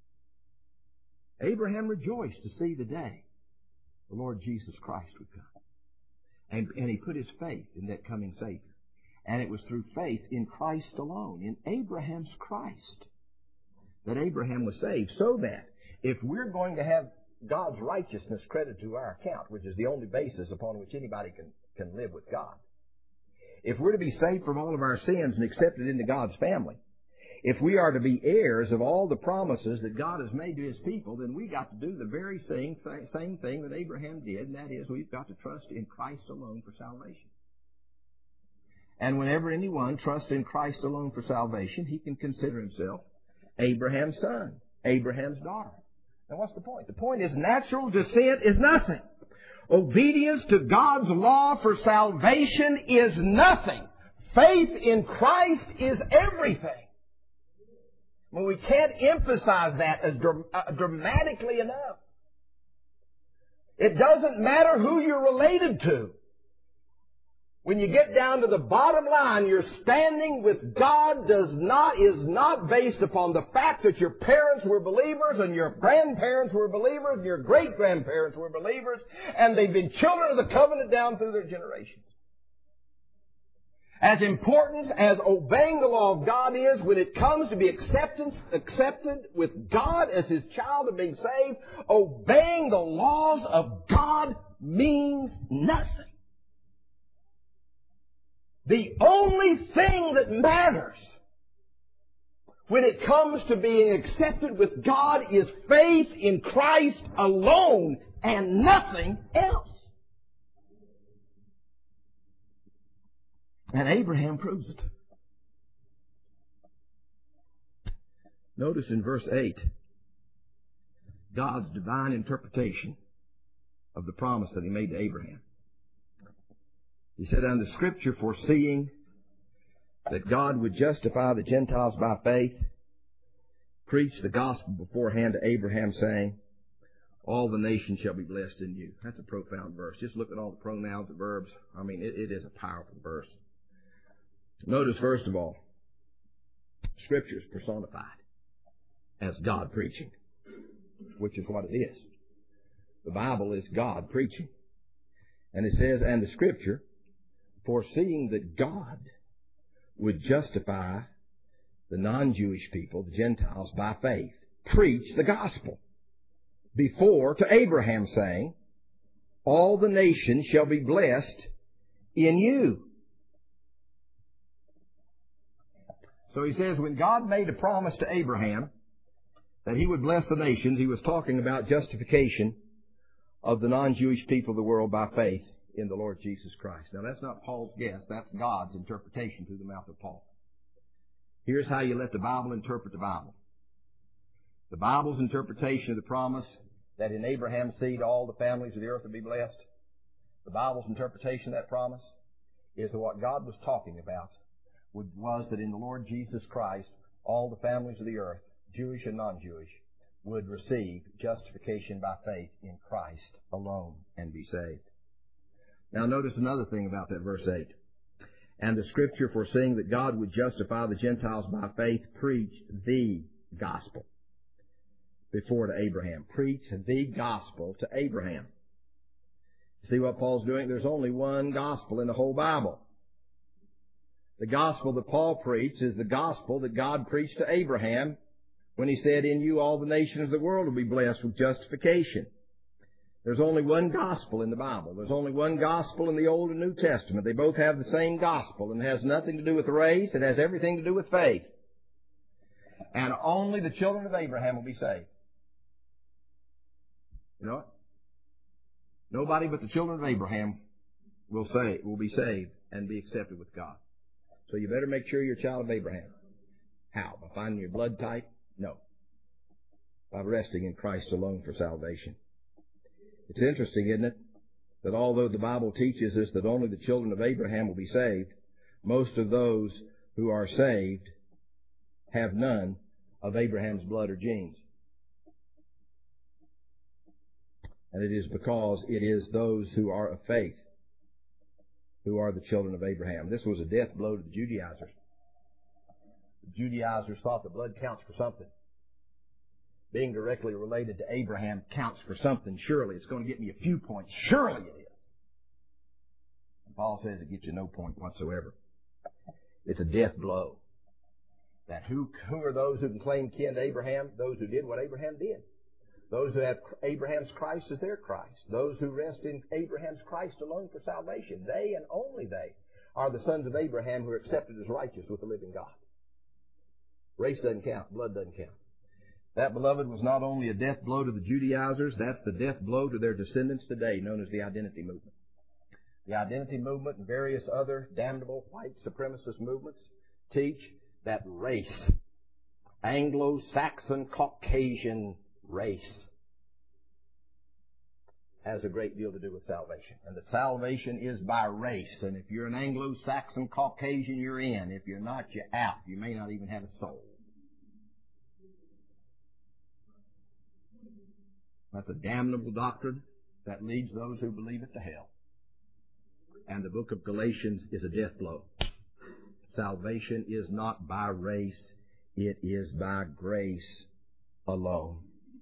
Abraham rejoiced to see the day the Lord Jesus Christ would come. And he put his faith in that coming Savior. And it was through faith in Christ alone, in Abraham's Christ, that Abraham was saved. So that if we're going to have God's righteousness credited to our account, which is the only basis upon which anybody can live with God, if we're to be saved from all of our sins and accepted into God's family, if we are to be heirs of all the promises that God has made to His people, then we got to do the very same thing that Abraham did, and that is we've got to trust in Christ alone for salvation. And whenever anyone trusts in Christ alone for salvation, he can consider himself Abraham's son, Abraham's daughter. Now what's the point? The point is natural descent is nothing. Obedience to God's law for salvation is nothing. Faith in Christ is everything. Well, we can't emphasize that as dramatically enough. It doesn't matter who you're related to. When you get down to the bottom line, your standing with God is not based upon the fact that your parents were believers and your grandparents were believers and your great-grandparents were believers and they've been children of the covenant down through their generations. As important as obeying the law of God is, when it comes to be accepted with God as His child and being saved, obeying the laws of God means nothing. The only thing that matters when it comes to being accepted with God is faith in Christ alone and nothing else. And Abraham proves it. Notice in verse 8, God's divine interpretation of the promise that He made to Abraham. He said, "And the Scripture, foreseeing that God would justify the Gentiles by faith, preached the gospel beforehand to Abraham, saying, all the nations shall be blessed in you." That's a profound verse. Just look at all the pronouns, the verbs. I mean, it is a powerful verse. Notice, first of all, Scripture is personified as God preaching, which is what it is. The Bible is God preaching. And it says, "And the Scripture, foreseeing that God would justify the non-Jewish people, the Gentiles, by faith, preached the gospel before to Abraham, saying, all the nations shall be blessed in you." So he says, when God made a promise to Abraham that He would bless the nations, He was talking about justification of the non-Jewish people of the world by faith in the Lord Jesus Christ. Now that's not Paul's guess, that's God's interpretation through the mouth of Paul. Here's how you let the Bible interpret the Bible. The Bible's interpretation of the promise that in Abraham's seed all the families of the earth would be blessed, the Bible's interpretation of that promise is that what God was talking about was that in the Lord Jesus Christ all the families of the earth, Jewish and non-Jewish, would receive justification by faith in Christ alone and be saved. Now notice another thing about that verse 8. "And the Scripture, foreseeing that God would justify the Gentiles by faith, preached the gospel before to Abraham." Preach the gospel to Abraham. See what Paul's doing? There's only one gospel in the whole Bible. The gospel that Paul preached is the gospel that God preached to Abraham when He said, "In you all the nations of the world will be blessed with justification." There's only one gospel in the Bible. There's only one gospel in the Old and New Testament. They both have the same gospel, and it has nothing to do with race. It has everything to do with faith. And only the children of Abraham will be saved. You know what? Nobody but the children of Abraham will be saved and be accepted with God. So you better make sure you're a child of Abraham. How? By finding your blood type? No. By resting in Christ alone for salvation. It's interesting, isn't it, that although the Bible teaches us that only the children of Abraham will be saved, most of those who are saved have none of Abraham's blood or genes. And it is because it is those who are of faith who are the children of Abraham. This was a death blow to the Judaizers. The Judaizers thought the blood counts for something. Being directly related to Abraham counts for something. Surely it's going to get me a few points. Surely it is. And Paul says it gets you no point whatsoever. It's a death blow. That who are those who can claim kin to Abraham? Those who did what Abraham did. Those who have Abraham's Christ as their Christ. Those who rest in Abraham's Christ alone for salvation. They and only they are the sons of Abraham who are accepted as righteous with the living God. Race doesn't count. Blood doesn't count. That, beloved, was not only a death blow to the Judaizers, that's the death blow to their descendants today, known as the identity movement. The identity movement and various other damnable white supremacist movements teach that race, Anglo-Saxon Caucasian race, has a great deal to do with salvation. And that salvation is by race. And if you're an Anglo-Saxon Caucasian, you're in. If you're not, you're out. You may not even have a soul. That's a damnable doctrine that leads those who believe it to hell. And the book of Galatians is a death blow. Salvation is not by race. It is by grace alone.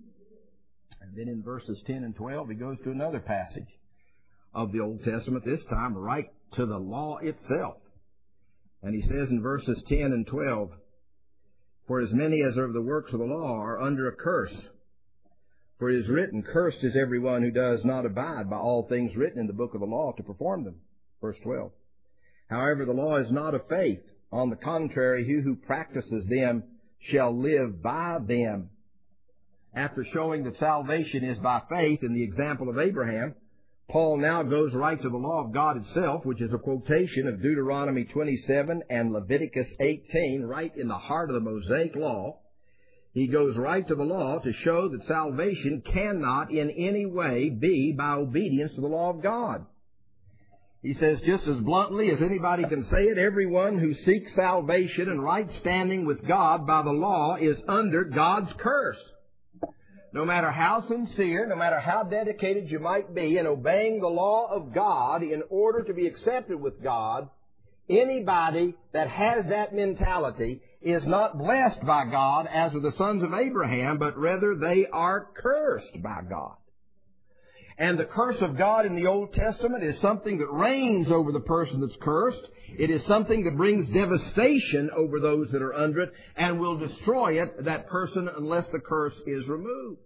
And then in verses 10 and 12, he goes to another passage of the Old Testament, this time right to the law itself. And he says in verses 10 and 12, "For as many as are of the works of the law are under a curse. For it is written, Cursed is everyone who does not abide by all things written in the book of the law to perform them." Verse 12. "However, the law is not of faith. On the contrary, he who practices them shall live by them." After showing that salvation is by faith in the example of Abraham, Paul now goes right to the law of God itself, which is a quotation of Deuteronomy 27 and Leviticus 18, right in the heart of the Mosaic law. He goes right to the law to show that salvation cannot in any way be by obedience to the law of God. He says just as bluntly as anybody can say it, everyone who seeks salvation and right standing with God by the law is under God's curse. No matter how sincere, no matter how dedicated you might be in obeying the law of God in order to be accepted with God, anybody that has that mentality is not blessed by God as are the sons of Abraham, but rather they are cursed by God. And the curse of God in the Old Testament is something that reigns over the person that's cursed. It is something that brings devastation over those that are under it and will destroy that person unless the curse is removed.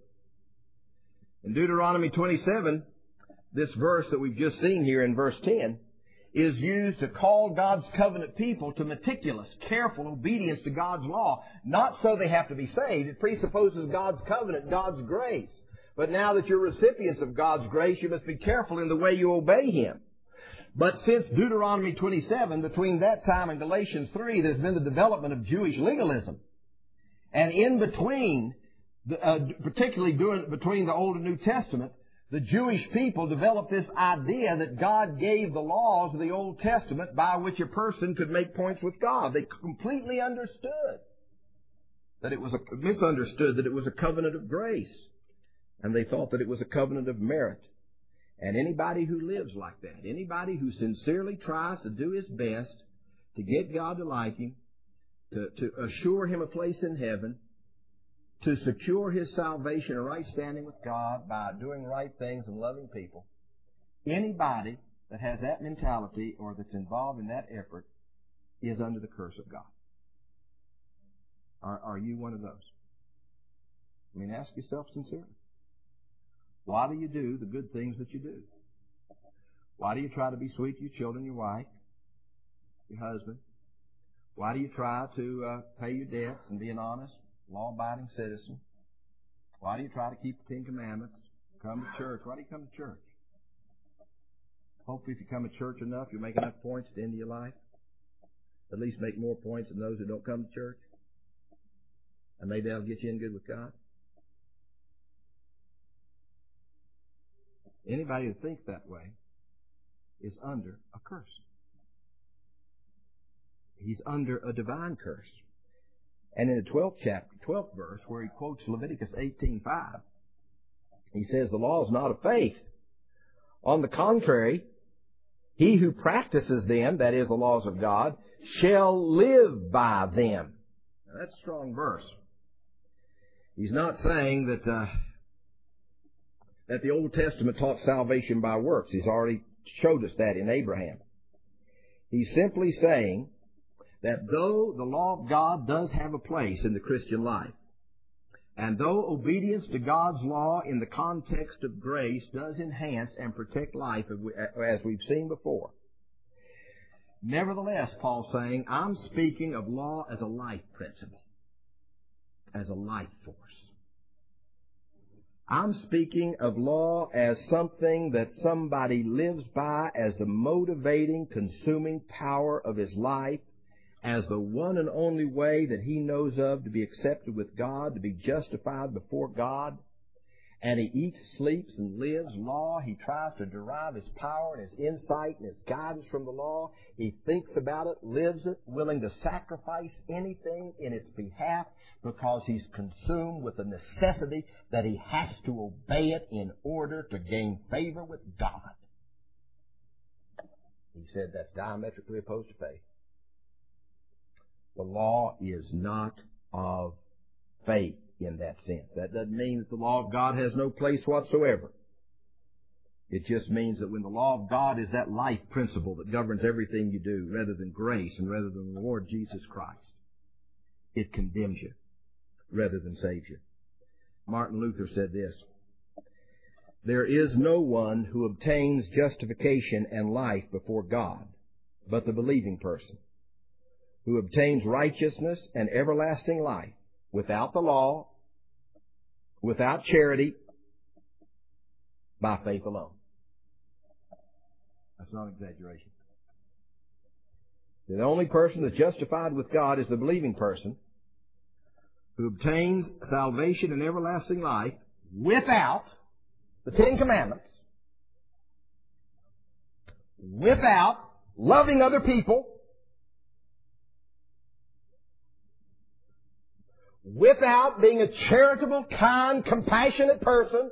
In Deuteronomy 27, this verse that we've just seen here in verse 10, is used to call God's covenant people to meticulous, careful obedience to God's law. Not so they have to be saved. It presupposes God's covenant, God's grace. But now that you're recipients of God's grace, you must be careful in the way you obey Him. But since Deuteronomy 27, between that time and Galatians 3, there's been the development of Jewish legalism. And in between, particularly between the Old and New Testament, the Jewish people developed this idea that God gave the laws of the Old Testament by which a person could make points with God. They completely misunderstood that it was a covenant of grace. And they thought that it was a covenant of merit. And anybody who lives like that, anybody who sincerely tries to do his best to get God to like him, to assure him a place in heaven, to secure his salvation and right standing with God by doing right things and loving people, anybody that has that mentality or that's involved in that effort is under the curse of God. Are you one of those? I mean, ask yourself sincerely. Why do you do the good things that you do? Why do you try to be sweet to your children, your wife, your husband? Why do you try to pay your debts and be an honest, law-abiding citizen? Why do you try to keep the Ten Commandments? Come to church. Why do you come to church? Hopefully if you come to church enough, you'll make enough points at the end of your life. At least make more points than those who don't come to church. And maybe that'll get you in good with God. Anybody who thinks that way is under a curse. He's under a divine curse. And in the 12th verse, where he quotes Leviticus 18:5, he says, the law is not of faith. On the contrary, he who practices them, that is the laws of God, shall live by them. Now, that's a strong verse. He's not saying that the Old Testament taught salvation by works. He's already showed us that in Abraham. He's simply saying that though the law of God does have a place in the Christian life, and though obedience to God's law in the context of grace does enhance and protect life, as we've seen before, nevertheless, Paul's saying, I'm speaking of law as a life principle. as a life force. I'm speaking of law as something that somebody lives by, as the motivating, consuming power of his life, as the one and only way that he knows of to be accepted with God, to be justified before God. And he eats, sleeps, and lives law. He tries to derive his power and his insight and his guidance from the law. He thinks about it, lives it, willing to sacrifice anything in its behalf because he's consumed with the necessity that he has to obey it in order to gain favor with God. He said that's diametrically opposed to faith. The law is not of faith in that sense. That doesn't mean that the law of God has no place whatsoever. It just means that when the law of God is that life principle that governs everything you do, rather than grace and rather than the Lord Jesus Christ, it condemns you rather than saves you. Martin Luther said this: "There is no one who obtains justification and life before God but the believing person, who obtains righteousness and everlasting life without the law, without charity, by faith alone." That's not an exaggeration. The only person that's justified with God is the believing person who obtains salvation and everlasting life without the Ten Commandments, without loving other people, without being a charitable, kind, compassionate person,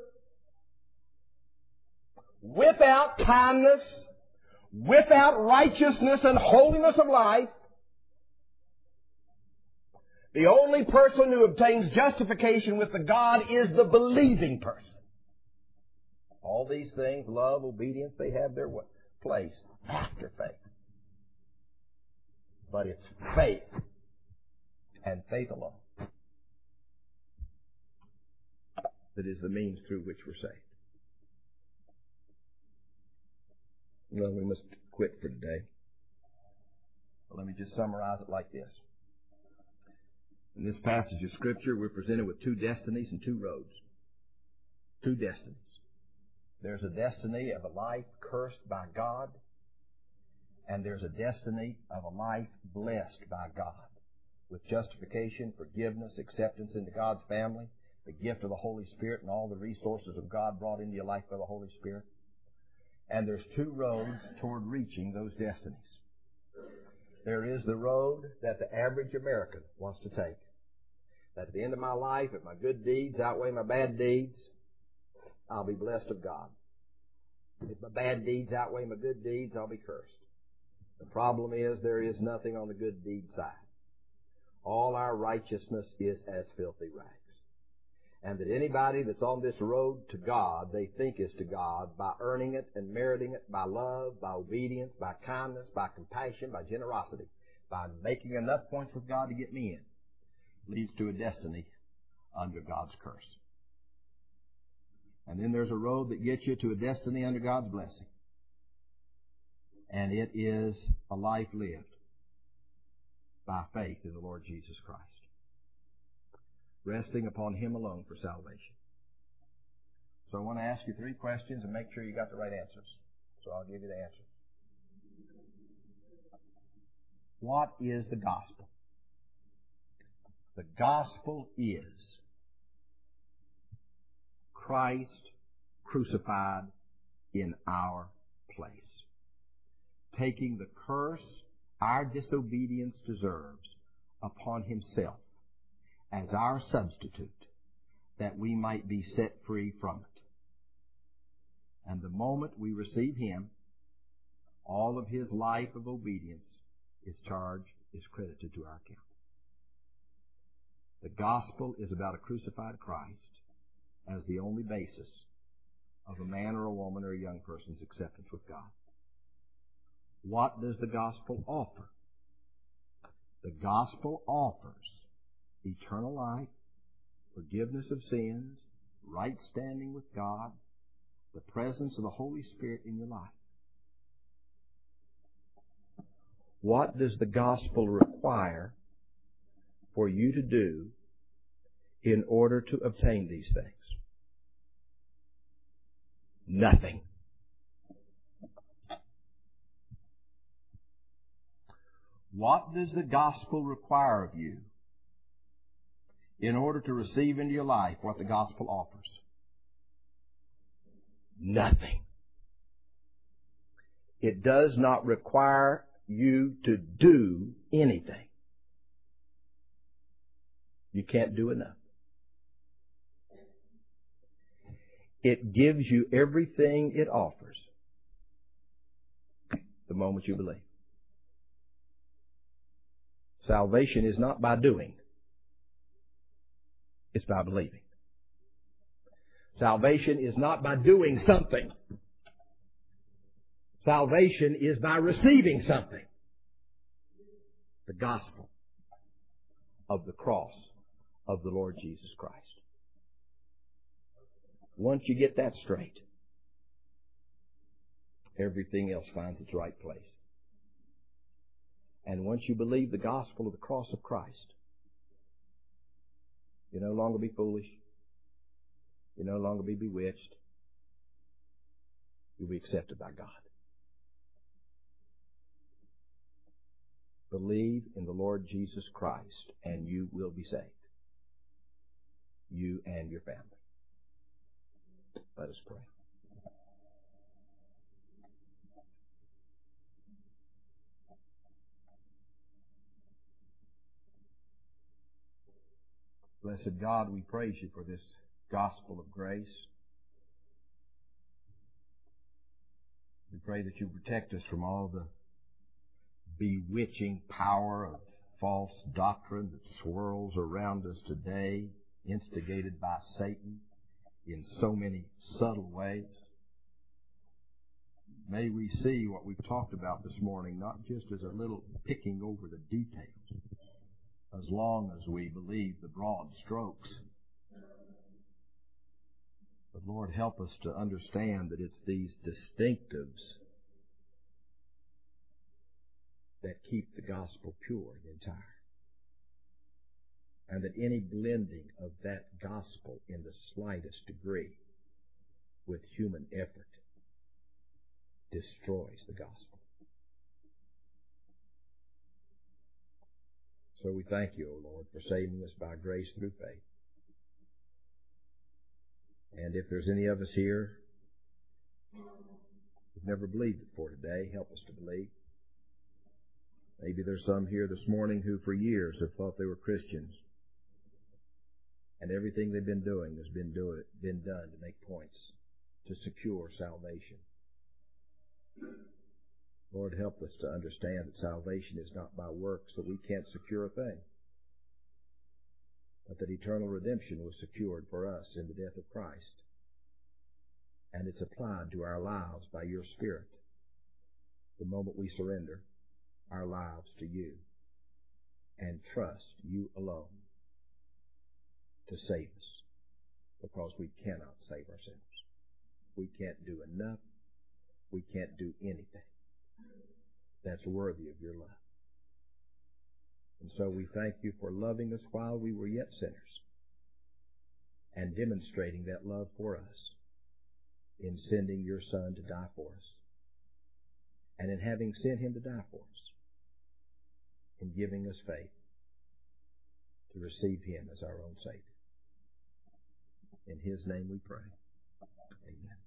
without kindness, without righteousness and holiness of life. The only person who obtains justification with the God is the believing person. All these things, love, obedience, they have their place after faith. But it's faith and faith alone that is the means through which we're saved. Well, we must quit for today. But let me just summarize it like this. In this passage of Scripture, we're presented with two destinies and two roads. Two destinies. There's a destiny of a life cursed by God, and there's a destiny of a life blessed by God, with justification, forgiveness, acceptance into God's family, the gift of the Holy Spirit, and all the resources of God brought into your life by the Holy Spirit. And there's two roads toward reaching those destinies. There is the road that the average American wants to take. That at the end of my life, if my good deeds outweigh my bad deeds, I'll be blessed of God. If my bad deeds outweigh my good deeds, I'll be cursed. The problem is there is nothing on the good deed side. All our righteousness is as filthy rags. And that anybody that's on this road to God, they think is to God by earning it and meriting it, by love, by obedience, by kindness, by compassion, by generosity, by making enough points with God to get me in, leads to a destiny under God's curse. And then there's a road that gets you to a destiny under God's blessing. And it is a life lived by faith in the Lord Jesus Christ, resting upon Him alone for salvation. So I want to ask you three questions and make sure you got the right answers. So I'll give you the answers. What is the gospel? The gospel is Christ crucified in our place, taking the curse our disobedience deserves upon Himself as our substitute, that we might be set free from it. And the moment we receive Him, all of His life of obedience is credited to our account. The gospel is about a crucified Christ as the only basis of a man or a woman or a young person's acceptance with God. What does the gospel offer? The gospel offers eternal life, forgiveness of sins, right standing with God, the presence of the Holy Spirit in your life. What does the gospel require for you to do in order to obtain these things? Nothing. What does the gospel require of you in order to receive into your life what the gospel offers? Nothing. It does not require you to do anything. You can't do enough. It gives you everything it offers the moment you believe. Salvation is not by doing. It's by believing. Salvation is not by doing something. Salvation is by receiving something. The gospel of the cross of the Lord Jesus Christ. Once you get that straight, everything else finds its right place. And once you believe the gospel of the cross of Christ, you no longer be foolish. You no longer be bewitched. You'll be accepted by God. Believe in the Lord Jesus Christ and you will be saved. You and your family. Let us pray. Blessed God, we praise you for this gospel of grace. We pray that you protect us from all the bewitching power of false doctrine that swirls around us today, instigated by Satan in so many subtle ways. May we see what we've talked about this morning, not just as a little picking over the details, as long as we believe the broad strokes. But Lord, help us to understand that it's these distinctives that keep the gospel pure and entire. And that any blending of that gospel in the slightest degree with human effort destroys the gospel. So we thank you, O Lord, for saving us by grace through faith. And if there's any of us here who've never believed it for today, help us to believe. Maybe there's some here this morning who for years have thought they were Christians, and everything they've been doing has been done to make points to secure salvation. Lord, help us to understand that salvation is not by works, that we can't secure a thing, but that eternal redemption was secured for us in the death of Christ. And it's applied to our lives by your Spirit the moment we surrender our lives to you and trust you alone to save us, because we cannot save ourselves. We can't do enough. We can't do anything that's worthy of your love. And so we thank you for loving us while we were yet sinners and demonstrating that love for us in sending your Son to die for us, and in having sent him to die for us, in giving us faith to receive him as our own Savior. In his name we pray. Amen.